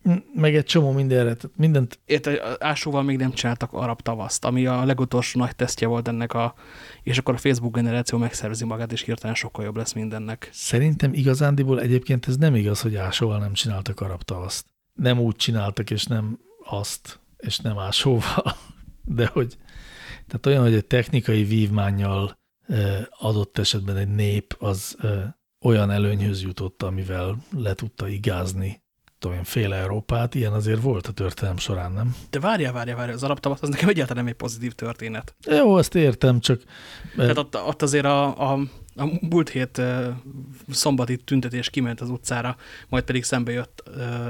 Meg egy csomó mindenre, tehát mindent. Érted, ásóval még nem csináltak arab tavaszt, ami a legutolsó nagy tesztje volt ennek és akkor a Facebook generáció megszervezi magát, és hirtelen sokkal jobb lesz mindennek. Szerintem igazándiból egyébként ez nem igaz, hogy ásóval nem csináltak arab tavaszt. Nem úgy csináltak, és nem azt, és nem ásóval, de hogy, tehát olyan, hogy egy technikai vívmánnyal adott esetben egy nép az olyan előnyhöz jutott, amivel le tudta igázni fél Európát, ilyen azért volt a történelem során, nem? De várjál, az arab tavasz az nekem egyáltalán nem egy pozitív történet. Jó, azt értem, csak... Tehát ott azért a múlt hét szombati tüntetés kiment az utcára, majd pedig szembe jött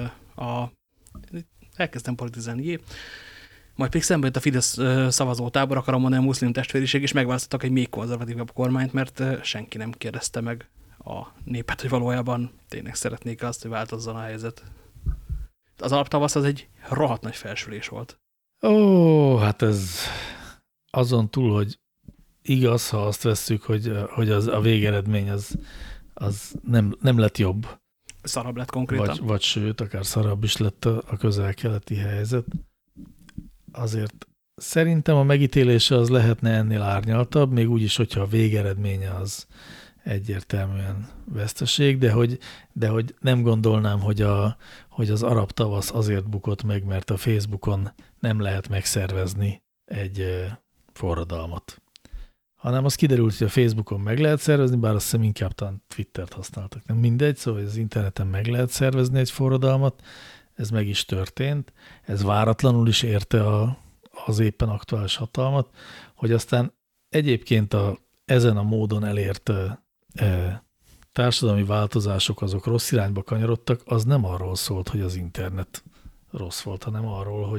elkezdtem politizálni, majd pedig szembe jött a Fidesz szavazótábor, akarom mondani a muszlim testvériség, és megválasztottak egy még konzervatívabb kormányt, mert senki nem kérdezte meg a népet, hogy valójában tényleg szeretnék azt, hogy változzon a helyzet. Az alaptavasz az egy rohadt nagy felsülés volt. Ó, hát ez azon túl, hogy igaz, ha azt vesszük, hogy a végeredmény az nem lett jobb. Szarabb lett konkrétan. Vagy sőt, akár szarabb is lett a közel-keleti helyzet. Azért szerintem a megítélése az lehetne ennél árnyaltabb, még úgy is, hogyha a végeredménye az egyértelműen veszteség, de hogy nem gondolnám, hogy az arab tavasz azért bukott meg, mert a Facebookon nem lehet megszervezni egy forradalmat. Hanem az kiderült, hogy a Facebookon meg lehet szervezni, bár azt hiszem inkább talán Twittert használtak. Nem mindegy, szóval az interneten meg lehet szervezni egy forradalmat, ez meg is történt, ez váratlanul is érte az éppen aktuális hatalmat, hogy aztán egyébként ezen a módon elért társadalmi változások azok rossz irányba kanyarodtak, az nem arról szólt, hogy az internet rossz volt, hanem arról,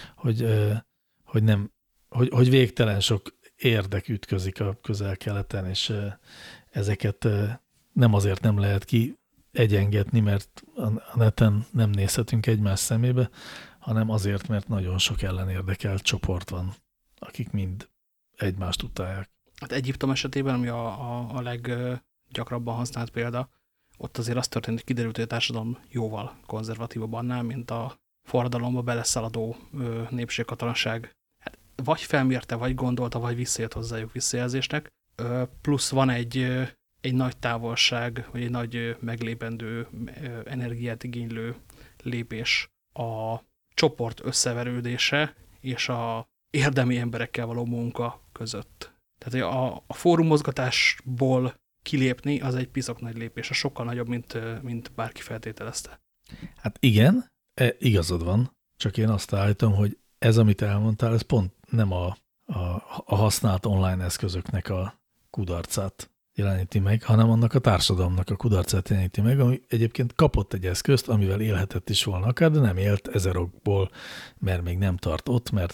hogy végtelen sok érdek ütközik a közel-keleten, és ezeket nem azért nem lehet kiegyengetni, mert a neten nem nézhetünk egymás szemébe, hanem azért, mert nagyon sok ellenérdekelt csoport van, akik mind egymást utálják. Hát Egyiptom esetében, ami a leggyakrabban használt példa, ott azért az történt, hogy kiderült, hogy a társadalom jóval konzervatívabb annál, mint a forradalomba beleszaladó népségkatonaság. Hát vagy felmérte, vagy gondolta, vagy visszajött hozzájuk visszajelzésnek. Plusz van egy nagy távolság, vagy egy nagy meglépendő, energiát igénylő lépés a csoport összeverődése és a érdemi emberekkel való munka között. Tehát a fórummozgatásból kilépni az egy piszok nagy lépés, az sokkal nagyobb, mint bárki feltételezte. Hát igen, igazad van, csak én azt állítom, hogy ez, amit elmondtál, ez pont nem a használt online eszközöknek a kudarcát jeleníti meg, hanem annak a társadalomnak a kudarcát jeleníti meg, ami egyébként kapott egy eszközt, amivel élhetett is volna akár, de nem élt ezer okból, mert még nem tart ott, mert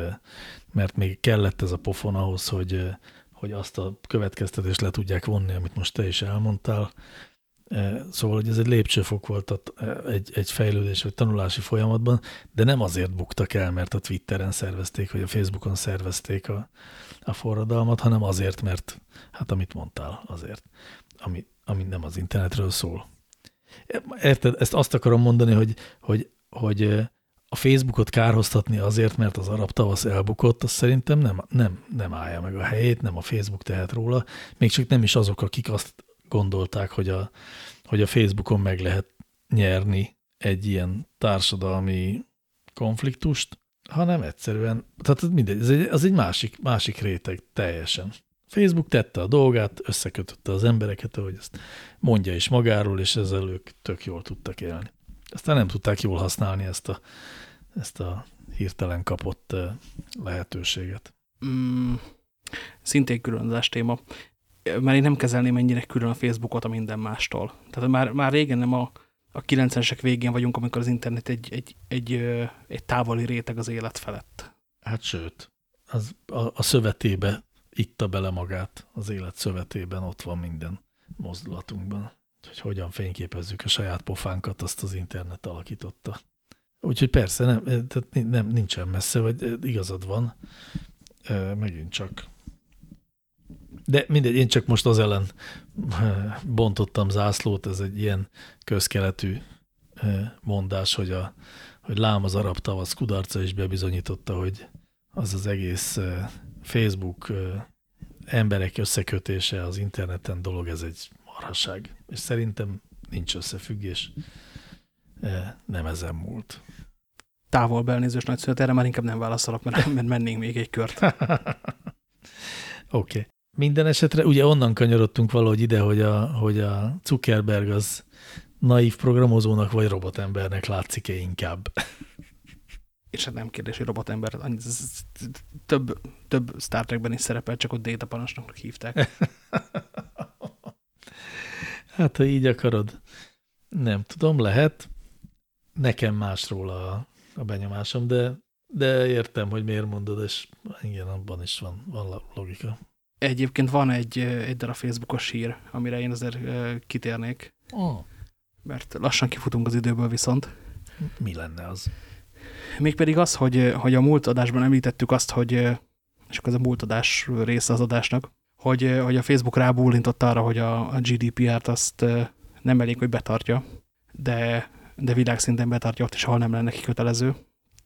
még kellett ez a pofon ahhoz, hogy azt a következtetést le tudják vonni, amit most te is elmondtál. Szóval, hogy ez egy lépcsőfok volt egy fejlődés vagy tanulási folyamatban, de nem azért buktak el, mert a Twitteren szervezték, vagy a Facebookon szervezték a forradalmat, hanem azért, mert, hát amit mondtál, azért, ami nem az internetről szól. Érted? Ezt azt akarom mondani, hogy a Facebookot kárhoztatni azért, mert az arab tavasz elbukott, az szerintem nem állja meg a helyét, nem a Facebook tehet róla, még csak nem is azok, akik azt gondolták, hogy a Facebookon meg lehet nyerni egy ilyen társadalmi konfliktust, hanem egyszerűen, tehát mindegy, az egy másik réteg teljesen. Facebook tette a dolgát, összekötötte az embereket, ahogy ezt mondja is magáról, és ezzel ők tök jól tudtak élni. Aztán nem tudták jól használni ezt a hirtelen kapott lehetőséget. Szintén különleges téma. Mert én nem kezelném ennyire külön a Facebookot a minden mástól. Tehát már régen nem a 90-esek végén vagyunk, amikor az internet egy távoli réteg az élet felett. Hát sőt, a szövetébe itta bele magát, az élet szövetében ott van minden mozdulatunkban. Hogy hogyan fényképezzük a saját pofánkat, azt az internet alakította. Úgyhogy persze, nem, nincsen messze, vagy igazad van, megint csak. De mindegy, én csak most az ellen bontottam zászlót, ez egy ilyen közkeletű mondás, hogy lám az arab tavasz kudarca is bebizonyította, hogy az egész Facebook emberek összekötése az interneten dolog, ez egy marhaság. És szerintem nincs összefüggés. Nem ezen múlt. Távol belnézős nagyszünet, erre már inkább nem válaszolok, mert mennénk még egy kört. Oké. Minden esetre ugye onnan kanyarodtunk valahogy ide, hogy a Zuckerberg az naív programozónak vagy robotembernek látszik-e inkább. És hát nem kérdés, hogy robotember. Több Star Trekben is szerepel, csak ott détaparancsnoknak hívták. Hát, ha így akarod, nem tudom, lehet. Nekem másról a benyomásom, de értem, hogy miért mondod, és igen, abban is van logika. Egyébként van egy darab Facebookos hír, amire én azért kitérnék. Mert lassan kifutunk az időből viszont. Mi lenne az? Mégpedig az, hogy a múlt adásban említettük azt, hogy, és akkor ez a múlt adás része az adásnak, hogy a Facebook rábólintott arra, hogy a GDPR-t azt nem elég, hogy betartja, de világszinten betartja ott is, ahol nem lenne kötelező.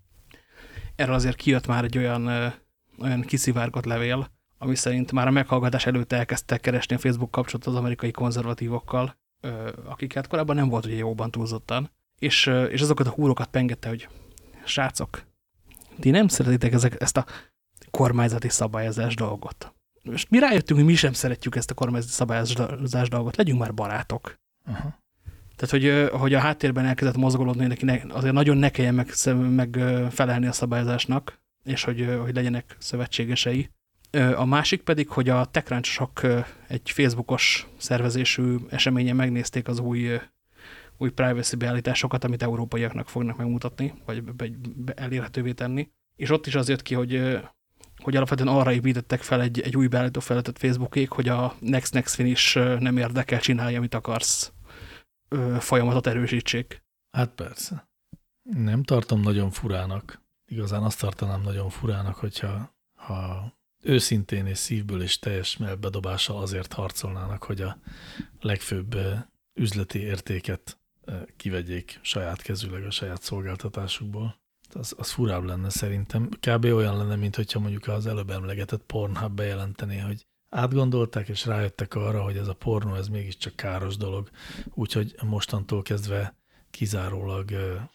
Erről azért kijött már egy olyan kiszivárgott levél, ami szerint már a meghallgatás előtt elkezdtek keresni a Facebook kapcsolatot az amerikai konzervatívokkal, akiket korábban nem volt ugye jóban túlzottan, és azokat a húrokat pengette, hogy srácok, ti nem szeretitek ezt a kormányzati szabályozás dolgot. Most mi rájöttünk, hogy mi sem szeretjük ezt a kormányzati szabályozás dolgot, legyünk már barátok. Aha. Tehát, hogy a háttérben elkezdett mozgolódni, hogy neki azért nagyon ne kelljen meg felelni a szabályozásnak, és hogy legyenek szövetségesei. A másik pedig, hogy a TechCrunch-osok egy Facebookos szervezésű eseményen megnézték az új privacy beállításokat, amit európaiaknak fognak megmutatni, vagy elérhetővé tenni. És ott is az jött ki, hogy alapvetően arra építettek fel egy új beállító felületet Facebookék, hogy a next finish nem érdekel, csinálja, amit akarsz, folyamatot erősítsék. Hát persze. Nem tartom nagyon furának. Igazán azt tartanám nagyon furának, hogyha őszintén és szívből és teljes bedobással azért harcolnának, hogy a legfőbb üzleti értéket kivegyék saját kezűleg a saját szolgáltatásukból. Az furább lenne szerintem. Kb. Olyan lenne, mint hogyha mondjuk az előbb emlegetett Pornhub bejelentené, hogy átgondolták és rájöttek arra, hogy ez a pornó, ez mégiscsak káros dolog, úgyhogy mostantól kezdve kizárólag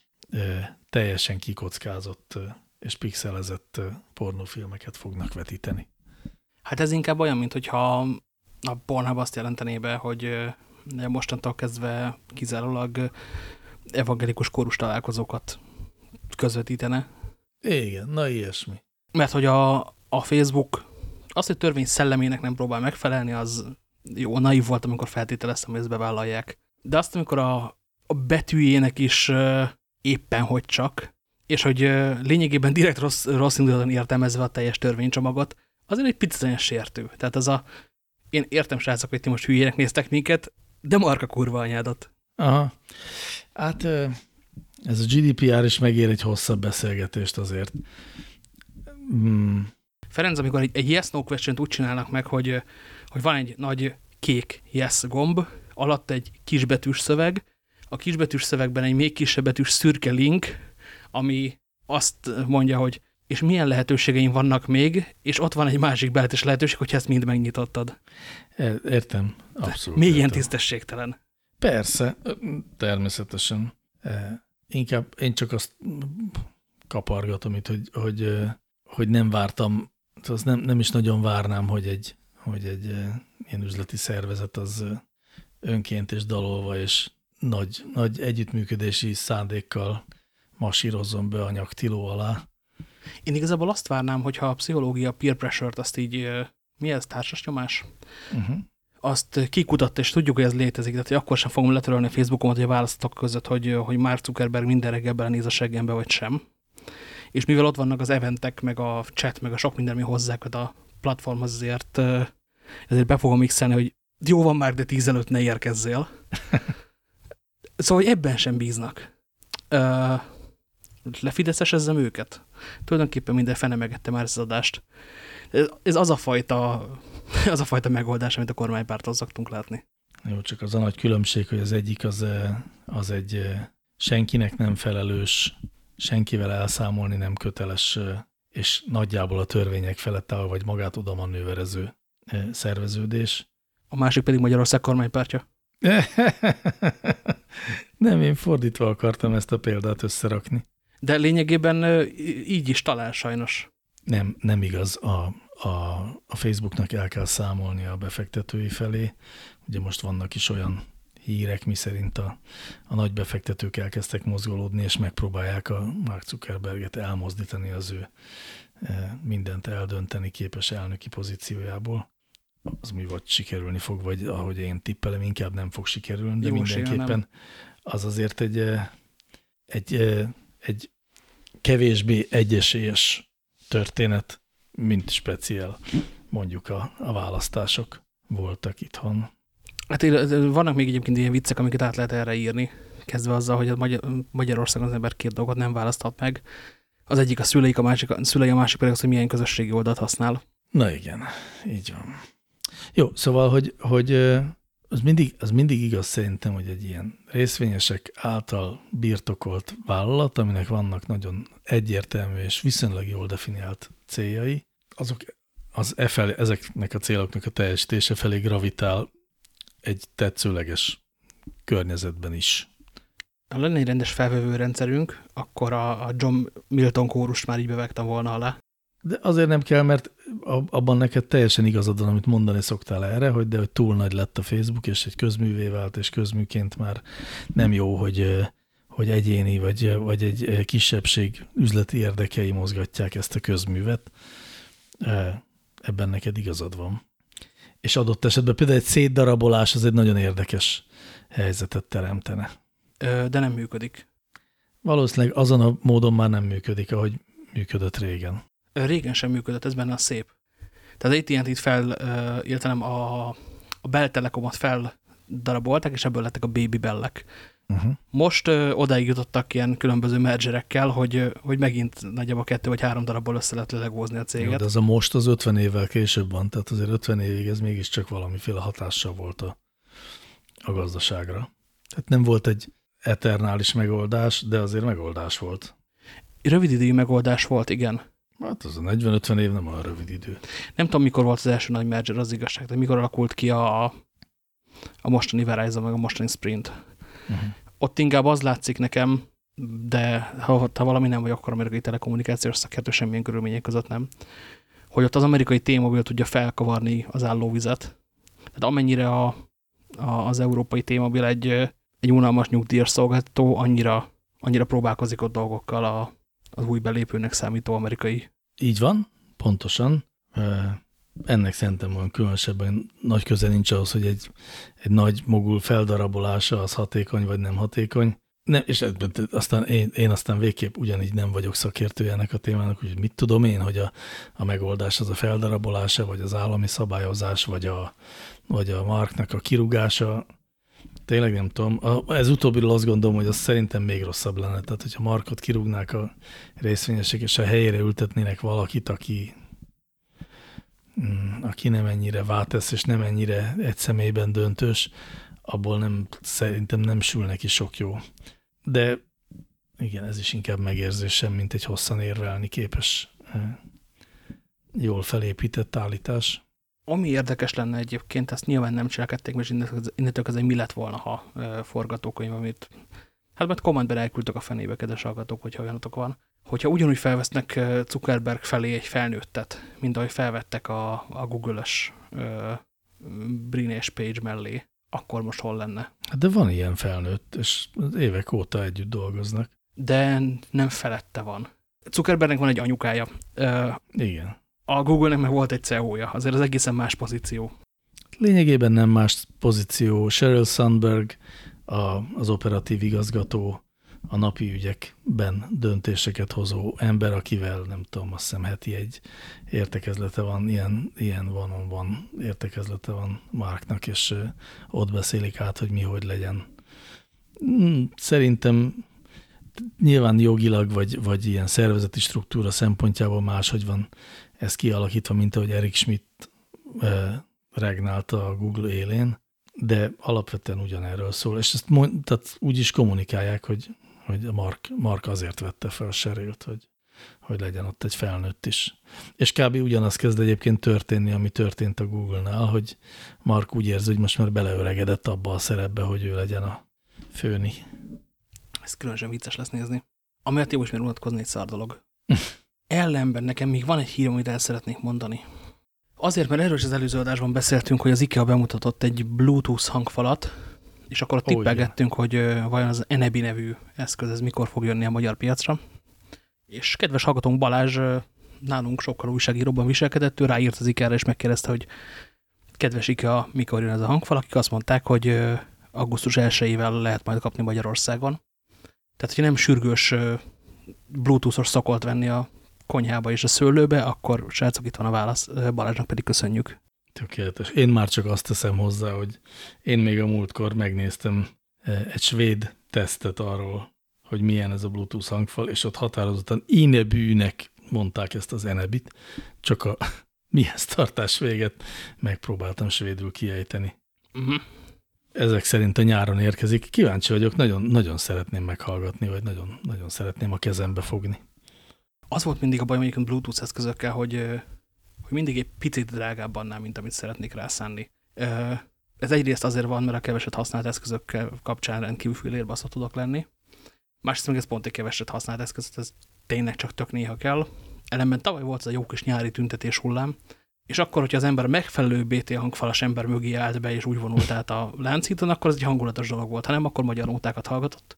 teljesen kikockázott és pixelezett pornófilmeket fognak vetíteni. Hát ez inkább olyan, mint hogyha a Pornhub azt jelentené be, hogy mostantól kezdve kizárólag evangelikus kórus találkozókat közvetítene. Igen, na ilyesmi. Mert hogy a Facebook az, hogy törvény szellemének nem próbál megfelelni, az jó, naív volt, amikor feltételeztem, hogy ezt bevállalják. De azt, amikor a betűjének is éppen hogy csak, és hogy lényegében direkt rossz indulatan értelmezve a teljes törvénycsomagot, azért egy picit olyan sértő. Tehát én értem, srácok, hogy ti most hülyének néztek minket, de marka kurva anyádat. Aha. Hát ez a GDPR is megér egy hosszabb beszélgetést azért. Ferenc, amikor egy yes-no question-t úgy csinálnak meg, hogy van egy nagy kék yes gomb, alatt egy kisbetűs szöveg, a kisbetűs szövegben egy még kisebb betűs szürke link, ami azt mondja, hogy és milyen lehetőségeim vannak még, és ott van egy másik beállítás lehetőség, hogyha ezt mind megnyitottad. Értem, abszolút. Mélyen értem. Tisztességtelen. Persze, természetesen. Inkább én csak azt kapargatom itt, hogy nem vártam, az nem is nagyon várnám, hogy egy ilyen üzleti szervezet az önként és dalolva és nagy együttműködési szándékkal masírozzon be a nyaktiló alá. Én igazából azt várnám, hogyha a pszichológia peer pressure-t azt így, mi ez, társas nyomás? Azt kikutatta, és tudjuk, hogy ez létezik, tehát hogy akkor sem fogom letörölni a Facebookomat, hogy a választatok között, hogy Mark Zuckerberg minden reggel belenéz a seggembe, vagy sem. És mivel ott vannak az eventek, meg a chat, meg a sok minden, ami hozzákat a platformhoz, ezért be fogom mixelni, hogy jó van már, de 10 előtt ne érkezzél. Szóval, hogy ebben sem bíznak. Lefideszesezzem őket? Tulajdonképpen minden fene megette már ezt az adást. Ez az a fajta megoldás, amit a kormánypártól szoktunk látni. Jó, csak az a nagy különbség, hogy az egyik az egy senkinek nem felelős, senkivel elszámolni nem köteles, és nagyjából a törvények felett áll, vagy magát oda manőverező szerveződés. A másik pedig Magyarország kormánypártja. Nem, én fordítva akartam ezt a példát összerakni. De lényegében így is talál sajnos. Nem igaz. A Facebooknak el kell számolni a befektetői felé. Ugye most vannak is olyan hírek, miszerint a nagy befektetők elkezdtek mozgolódni, és megpróbálják a Mark Zuckerberget elmozdítani az ő mindent eldönteni képes elnöki pozíciójából. Az mi vagy sikerülni fog, vagy ahogy én tippelem, inkább nem fog sikerülni, de mindenképpen az azért egy kevésbé egyesélyes történet, mint speciál, mondjuk a választások voltak itthon. Hát vannak még egyébként ilyen viccek, amiket át lehet erre írni, kezdve azzal, hogy Magyarországon az ember két dolgot nem választhat meg. Az egyik a szülei, a másik pedig az, hogy milyen közösségi oldalt használ. Na igen, így van. Jó, szóval, hogy az mindig igaz szerintem, hogy egy ilyen részvényesek által birtokolt vállalat, aminek vannak nagyon egyértelmű és viszonylag jól definiált céljai, ezeknek a céloknak a teljesítése felé gravitál egy tetszőleges környezetben is. Ha lenne egy rendes felvevő rendszerünk, akkor a John Milton kórust már így bevágtam volna alá. De azért nem kell, mert abban neked teljesen igazad van, amit mondani szoktál erre, hogy túl nagy lett a Facebook, és egy közművé vált, és közműként már nem jó, hogy egyéni, vagy egy kisebbség üzleti érdekei mozgatják ezt a közművet. Ebben neked igazad van. És adott esetben például egy szétdarabolás az egy nagyon érdekes helyzetet teremtene. De nem működik. Valószínűleg azon a módon már nem működik, ahogy működött régen. Régen sem működött, ez benne a szép. Tehát AT&T-t értelem a Bell Telekomot feldarabolták, és ebből lettek a Baby Bellek. Most odáig jutottak ilyen különböző mergerekkel, hogy megint nagyjából 2 vagy 3 darabból össze lehet lelegózni a céget. Jó, de az a most az 50 évvel később van, tehát azért 50 évig ez mégiscsak valamiféle hatással volt a gazdaságra. Tehát nem volt egy eternális megoldás, de azért megoldás volt. Rövid idejű megoldás volt, igen. Hát az a 40-50 év nem olyan rövid idő. Nem tudom, mikor volt az első nagy merger, az igazság, de mikor alakult ki a mostani Verizon, meg a mostani Sprint. Ott inkább az látszik nekem, de ha valami nem vagy, akkor amerikai telekommunikációs szakértő semmilyen körülmények között nem, hogy ott az amerikai T-Mobile tudja felkavarni az állóvizet. Tehát amennyire az európai T-Mobile egy unalmas nyugdíjas szolgáltató, annyira próbálkozik ott dolgokkal az új belépőnek számító amerikai. Így van, pontosan. Ennek szerintem olyan különösebben nagy köze nincs ahhoz, hogy egy nagy mogul feldarabolása az hatékony vagy nem hatékony. Nem, és aztán én aztán végképp ugyanígy nem vagyok szakértője ennek a témának, hogy mit tudom én, hogy a megoldás az a feldarabolása, vagy az állami szabályozás, vagy a Marknak a kirúgása. Tényleg nem tudom. Ez utóbbiról azt gondolom, hogy az szerintem még rosszabb lenne. Tehát, hogyha Markot kirúgnák a részvényesek, és a helyére ültetnének valakit, aki nem ennyire vátesz, és nem ennyire egy személyben döntős, abból szerintem nem sül neki sok jó. De igen, ez is inkább megérzésem, mint egy hosszan érvelni képes, jól felépített állítás. Ami érdekes lenne egyébként, ezt nyilván nem cselekedték, mert innentől kezdve mi lett volna, ha forgatókönyv, amit hát majd kommentben elküldtek a fenébe, kedves hallgatók, hogyha olyanotok van. Hogyha ugyanúgy felvesznek Zuckerberg felé egy felnőttet, mint ahogy felvettek a Google-ös Brin és Page mellé, akkor most hol lenne? De van ilyen felnőtt, és évek óta együtt dolgoznak. De nem felette van. Zuckerbergnek van egy anyukája. Igen. A Google-nek meg volt egy CEO-ja, azért az egészen más pozíció. Lényegében nem más pozíció. Sheryl Sandberg, az operatív igazgató, a napi ügyekben döntéseket hozó ember, akivel nem tudom, azt hiszem heti egy értekezlete van, ilyen one-on-one értekezlete van Marknak, és ott beszélik át, hogy mi hogy legyen. Szerintem nyilván jogilag, vagy ilyen szervezeti struktúra szempontjából máshogy van ez kialakítva, mint ahogy Eric Schmidt regnálta a Google élén, de alapvetően ugyanerről szól, és ezt tehát úgy is kommunikálják, hogy a Mark azért vette fel Sherylt, hogy legyen ott egy felnőtt is. És kb. Ugyanaz kezd egyébként történni, ami történt a Google-nál, hogy Mark úgy érzi, hogy most már beleöregedett abba a szerepbe, hogy ő legyen a főni. Ez különösen vicces lesz nézni. Amelyet jó is már unatkozni egy szar dolog. Ellenben nekem még van egy hírom, amit el szeretnék mondani. Azért, mert erről is az előző adásban beszéltünk, hogy az IKEA bemutatott egy Bluetooth hangfalat, és akkor ott tippelgettünk, hogy vajon az Enebi nevű eszköz ez mikor fog jönni a magyar piacra. És kedves hallgatónk Balázs nálunk sokkal újságíróban viselkedett, ő ráírt az IKEA-ra, és megkérdezte, hogy kedves IKEA, mikor jön ez a hangfal, akik azt mondták, hogy augusztus 1-ével lehet majd kapni Magyarországon. Tehát, hogyha nem sürgős Bluetooth-os szokolt venni a konyhába és a szőlőbe, akkor srácok, itt van a válasz, Balázsnak pedig köszönjük. Tökéletes. Én már csak azt teszem hozzá, hogy én még a múltkor megnéztem egy svéd tesztet arról, hogy milyen ez a Bluetooth hangfal, és ott határozottan Inebűnek mondták ezt az Enebit, csak a mihez tartás véget megpróbáltam svédül kiejteni. Ezek szerint a nyáron érkezik. Kíváncsi vagyok, nagyon, nagyon szeretném meghallgatni, vagy nagyon, nagyon szeretném a kezembe fogni. Az volt mindig a bajom egyébként Bluetooth eszközökkel, hogy mindig egy picit drágább annál, mint amit szeretnék rászánni. Ez egyrészt azért van, mert a keveset használt eszközökkel kapcsán rendkívül fülérbasszat tudok lenni. Másrészt meg ez pont egy keveset használt eszköz, ez tényleg csak tök néha kell. Ellenben tavaly volt ez a jó kis nyári tüntetés hullám, és akkor, hogyha az ember a megfelelő BT hangfalas ember mögé állt be, és úgy vonult át a Lánchídon, akkor ez egy hangulatos dolog volt, ha nem, akkor magyar nótákat hallgatott.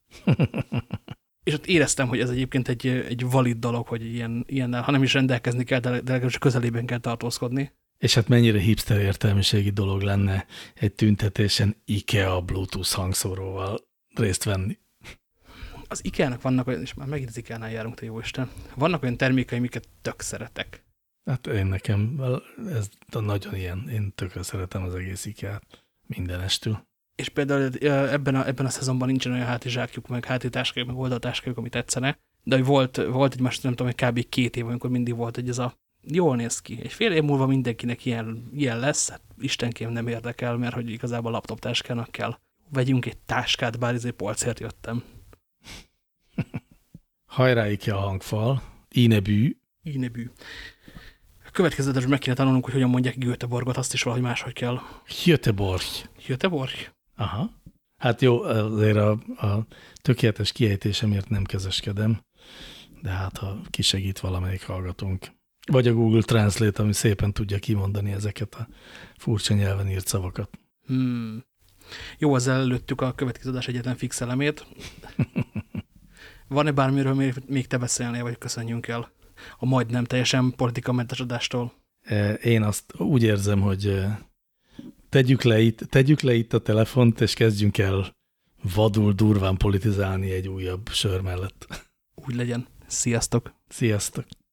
És ott éreztem, hogy ez egyébként egy valid dolog, hogy ilyennel, ha nem is rendelkezni kell, de legalábbis közelében kell tartózkodni. És hát mennyire hipster értelmiségi dolog lenne egy tüntetésen IKEA Bluetooth hangszóróval részt venni. Az IKEA-nak vannak olyan, és már megint az IKEA-nál járunk, te jóisten, vannak olyan termékei, amiket tök szeretek. Hát nekem ez nagyon ilyen, én tökre szeretem az egész IKEA-t mindenestül. És például ebben a szezonban nincsen olyan hátizsákjuk, meg hátitáskájuk, meg oldaltáskájuk, ami tetszene, de hogy volt egy más, nem tudom, hogy kb. 2 év, amikor mindig volt, hogy ez a jól néz ki. És fél év múlva mindenkinek ilyen lesz, hát istenkém nem érdekel, mert hogy igazából laptop táskának kell. Vegyünk egy táskát, bár ezért polcért jöttem. Hajrá IKEA hangfal, Inebű. Inebű. A következő adásban meg kéne tanulnunk, hogy hogyan mondják Göteborgot, azt is valahogy máshogy kell. Göteborg. Göteborg? Aha. Hát jó, azért a tökéletes kiejtésemért nem kezeskedem, de hát ha kisegít valamelyik hallgatónk. Vagy a Google Translate, ami szépen tudja kimondani ezeket a furcsa nyelven írt szavakat. Jó, ezzel előttük a következő adás egyetlen fix elemét. Van-e bármiről még te beszélnél, vagy köszönjünk el a majdnem teljesen politikamentes adástól? Én azt úgy érzem, hogy tegyük le itt a telefont, és kezdjünk el vadul durván politizálni egy újabb sör mellett. Úgy legyen. Sziasztok! Sziasztok!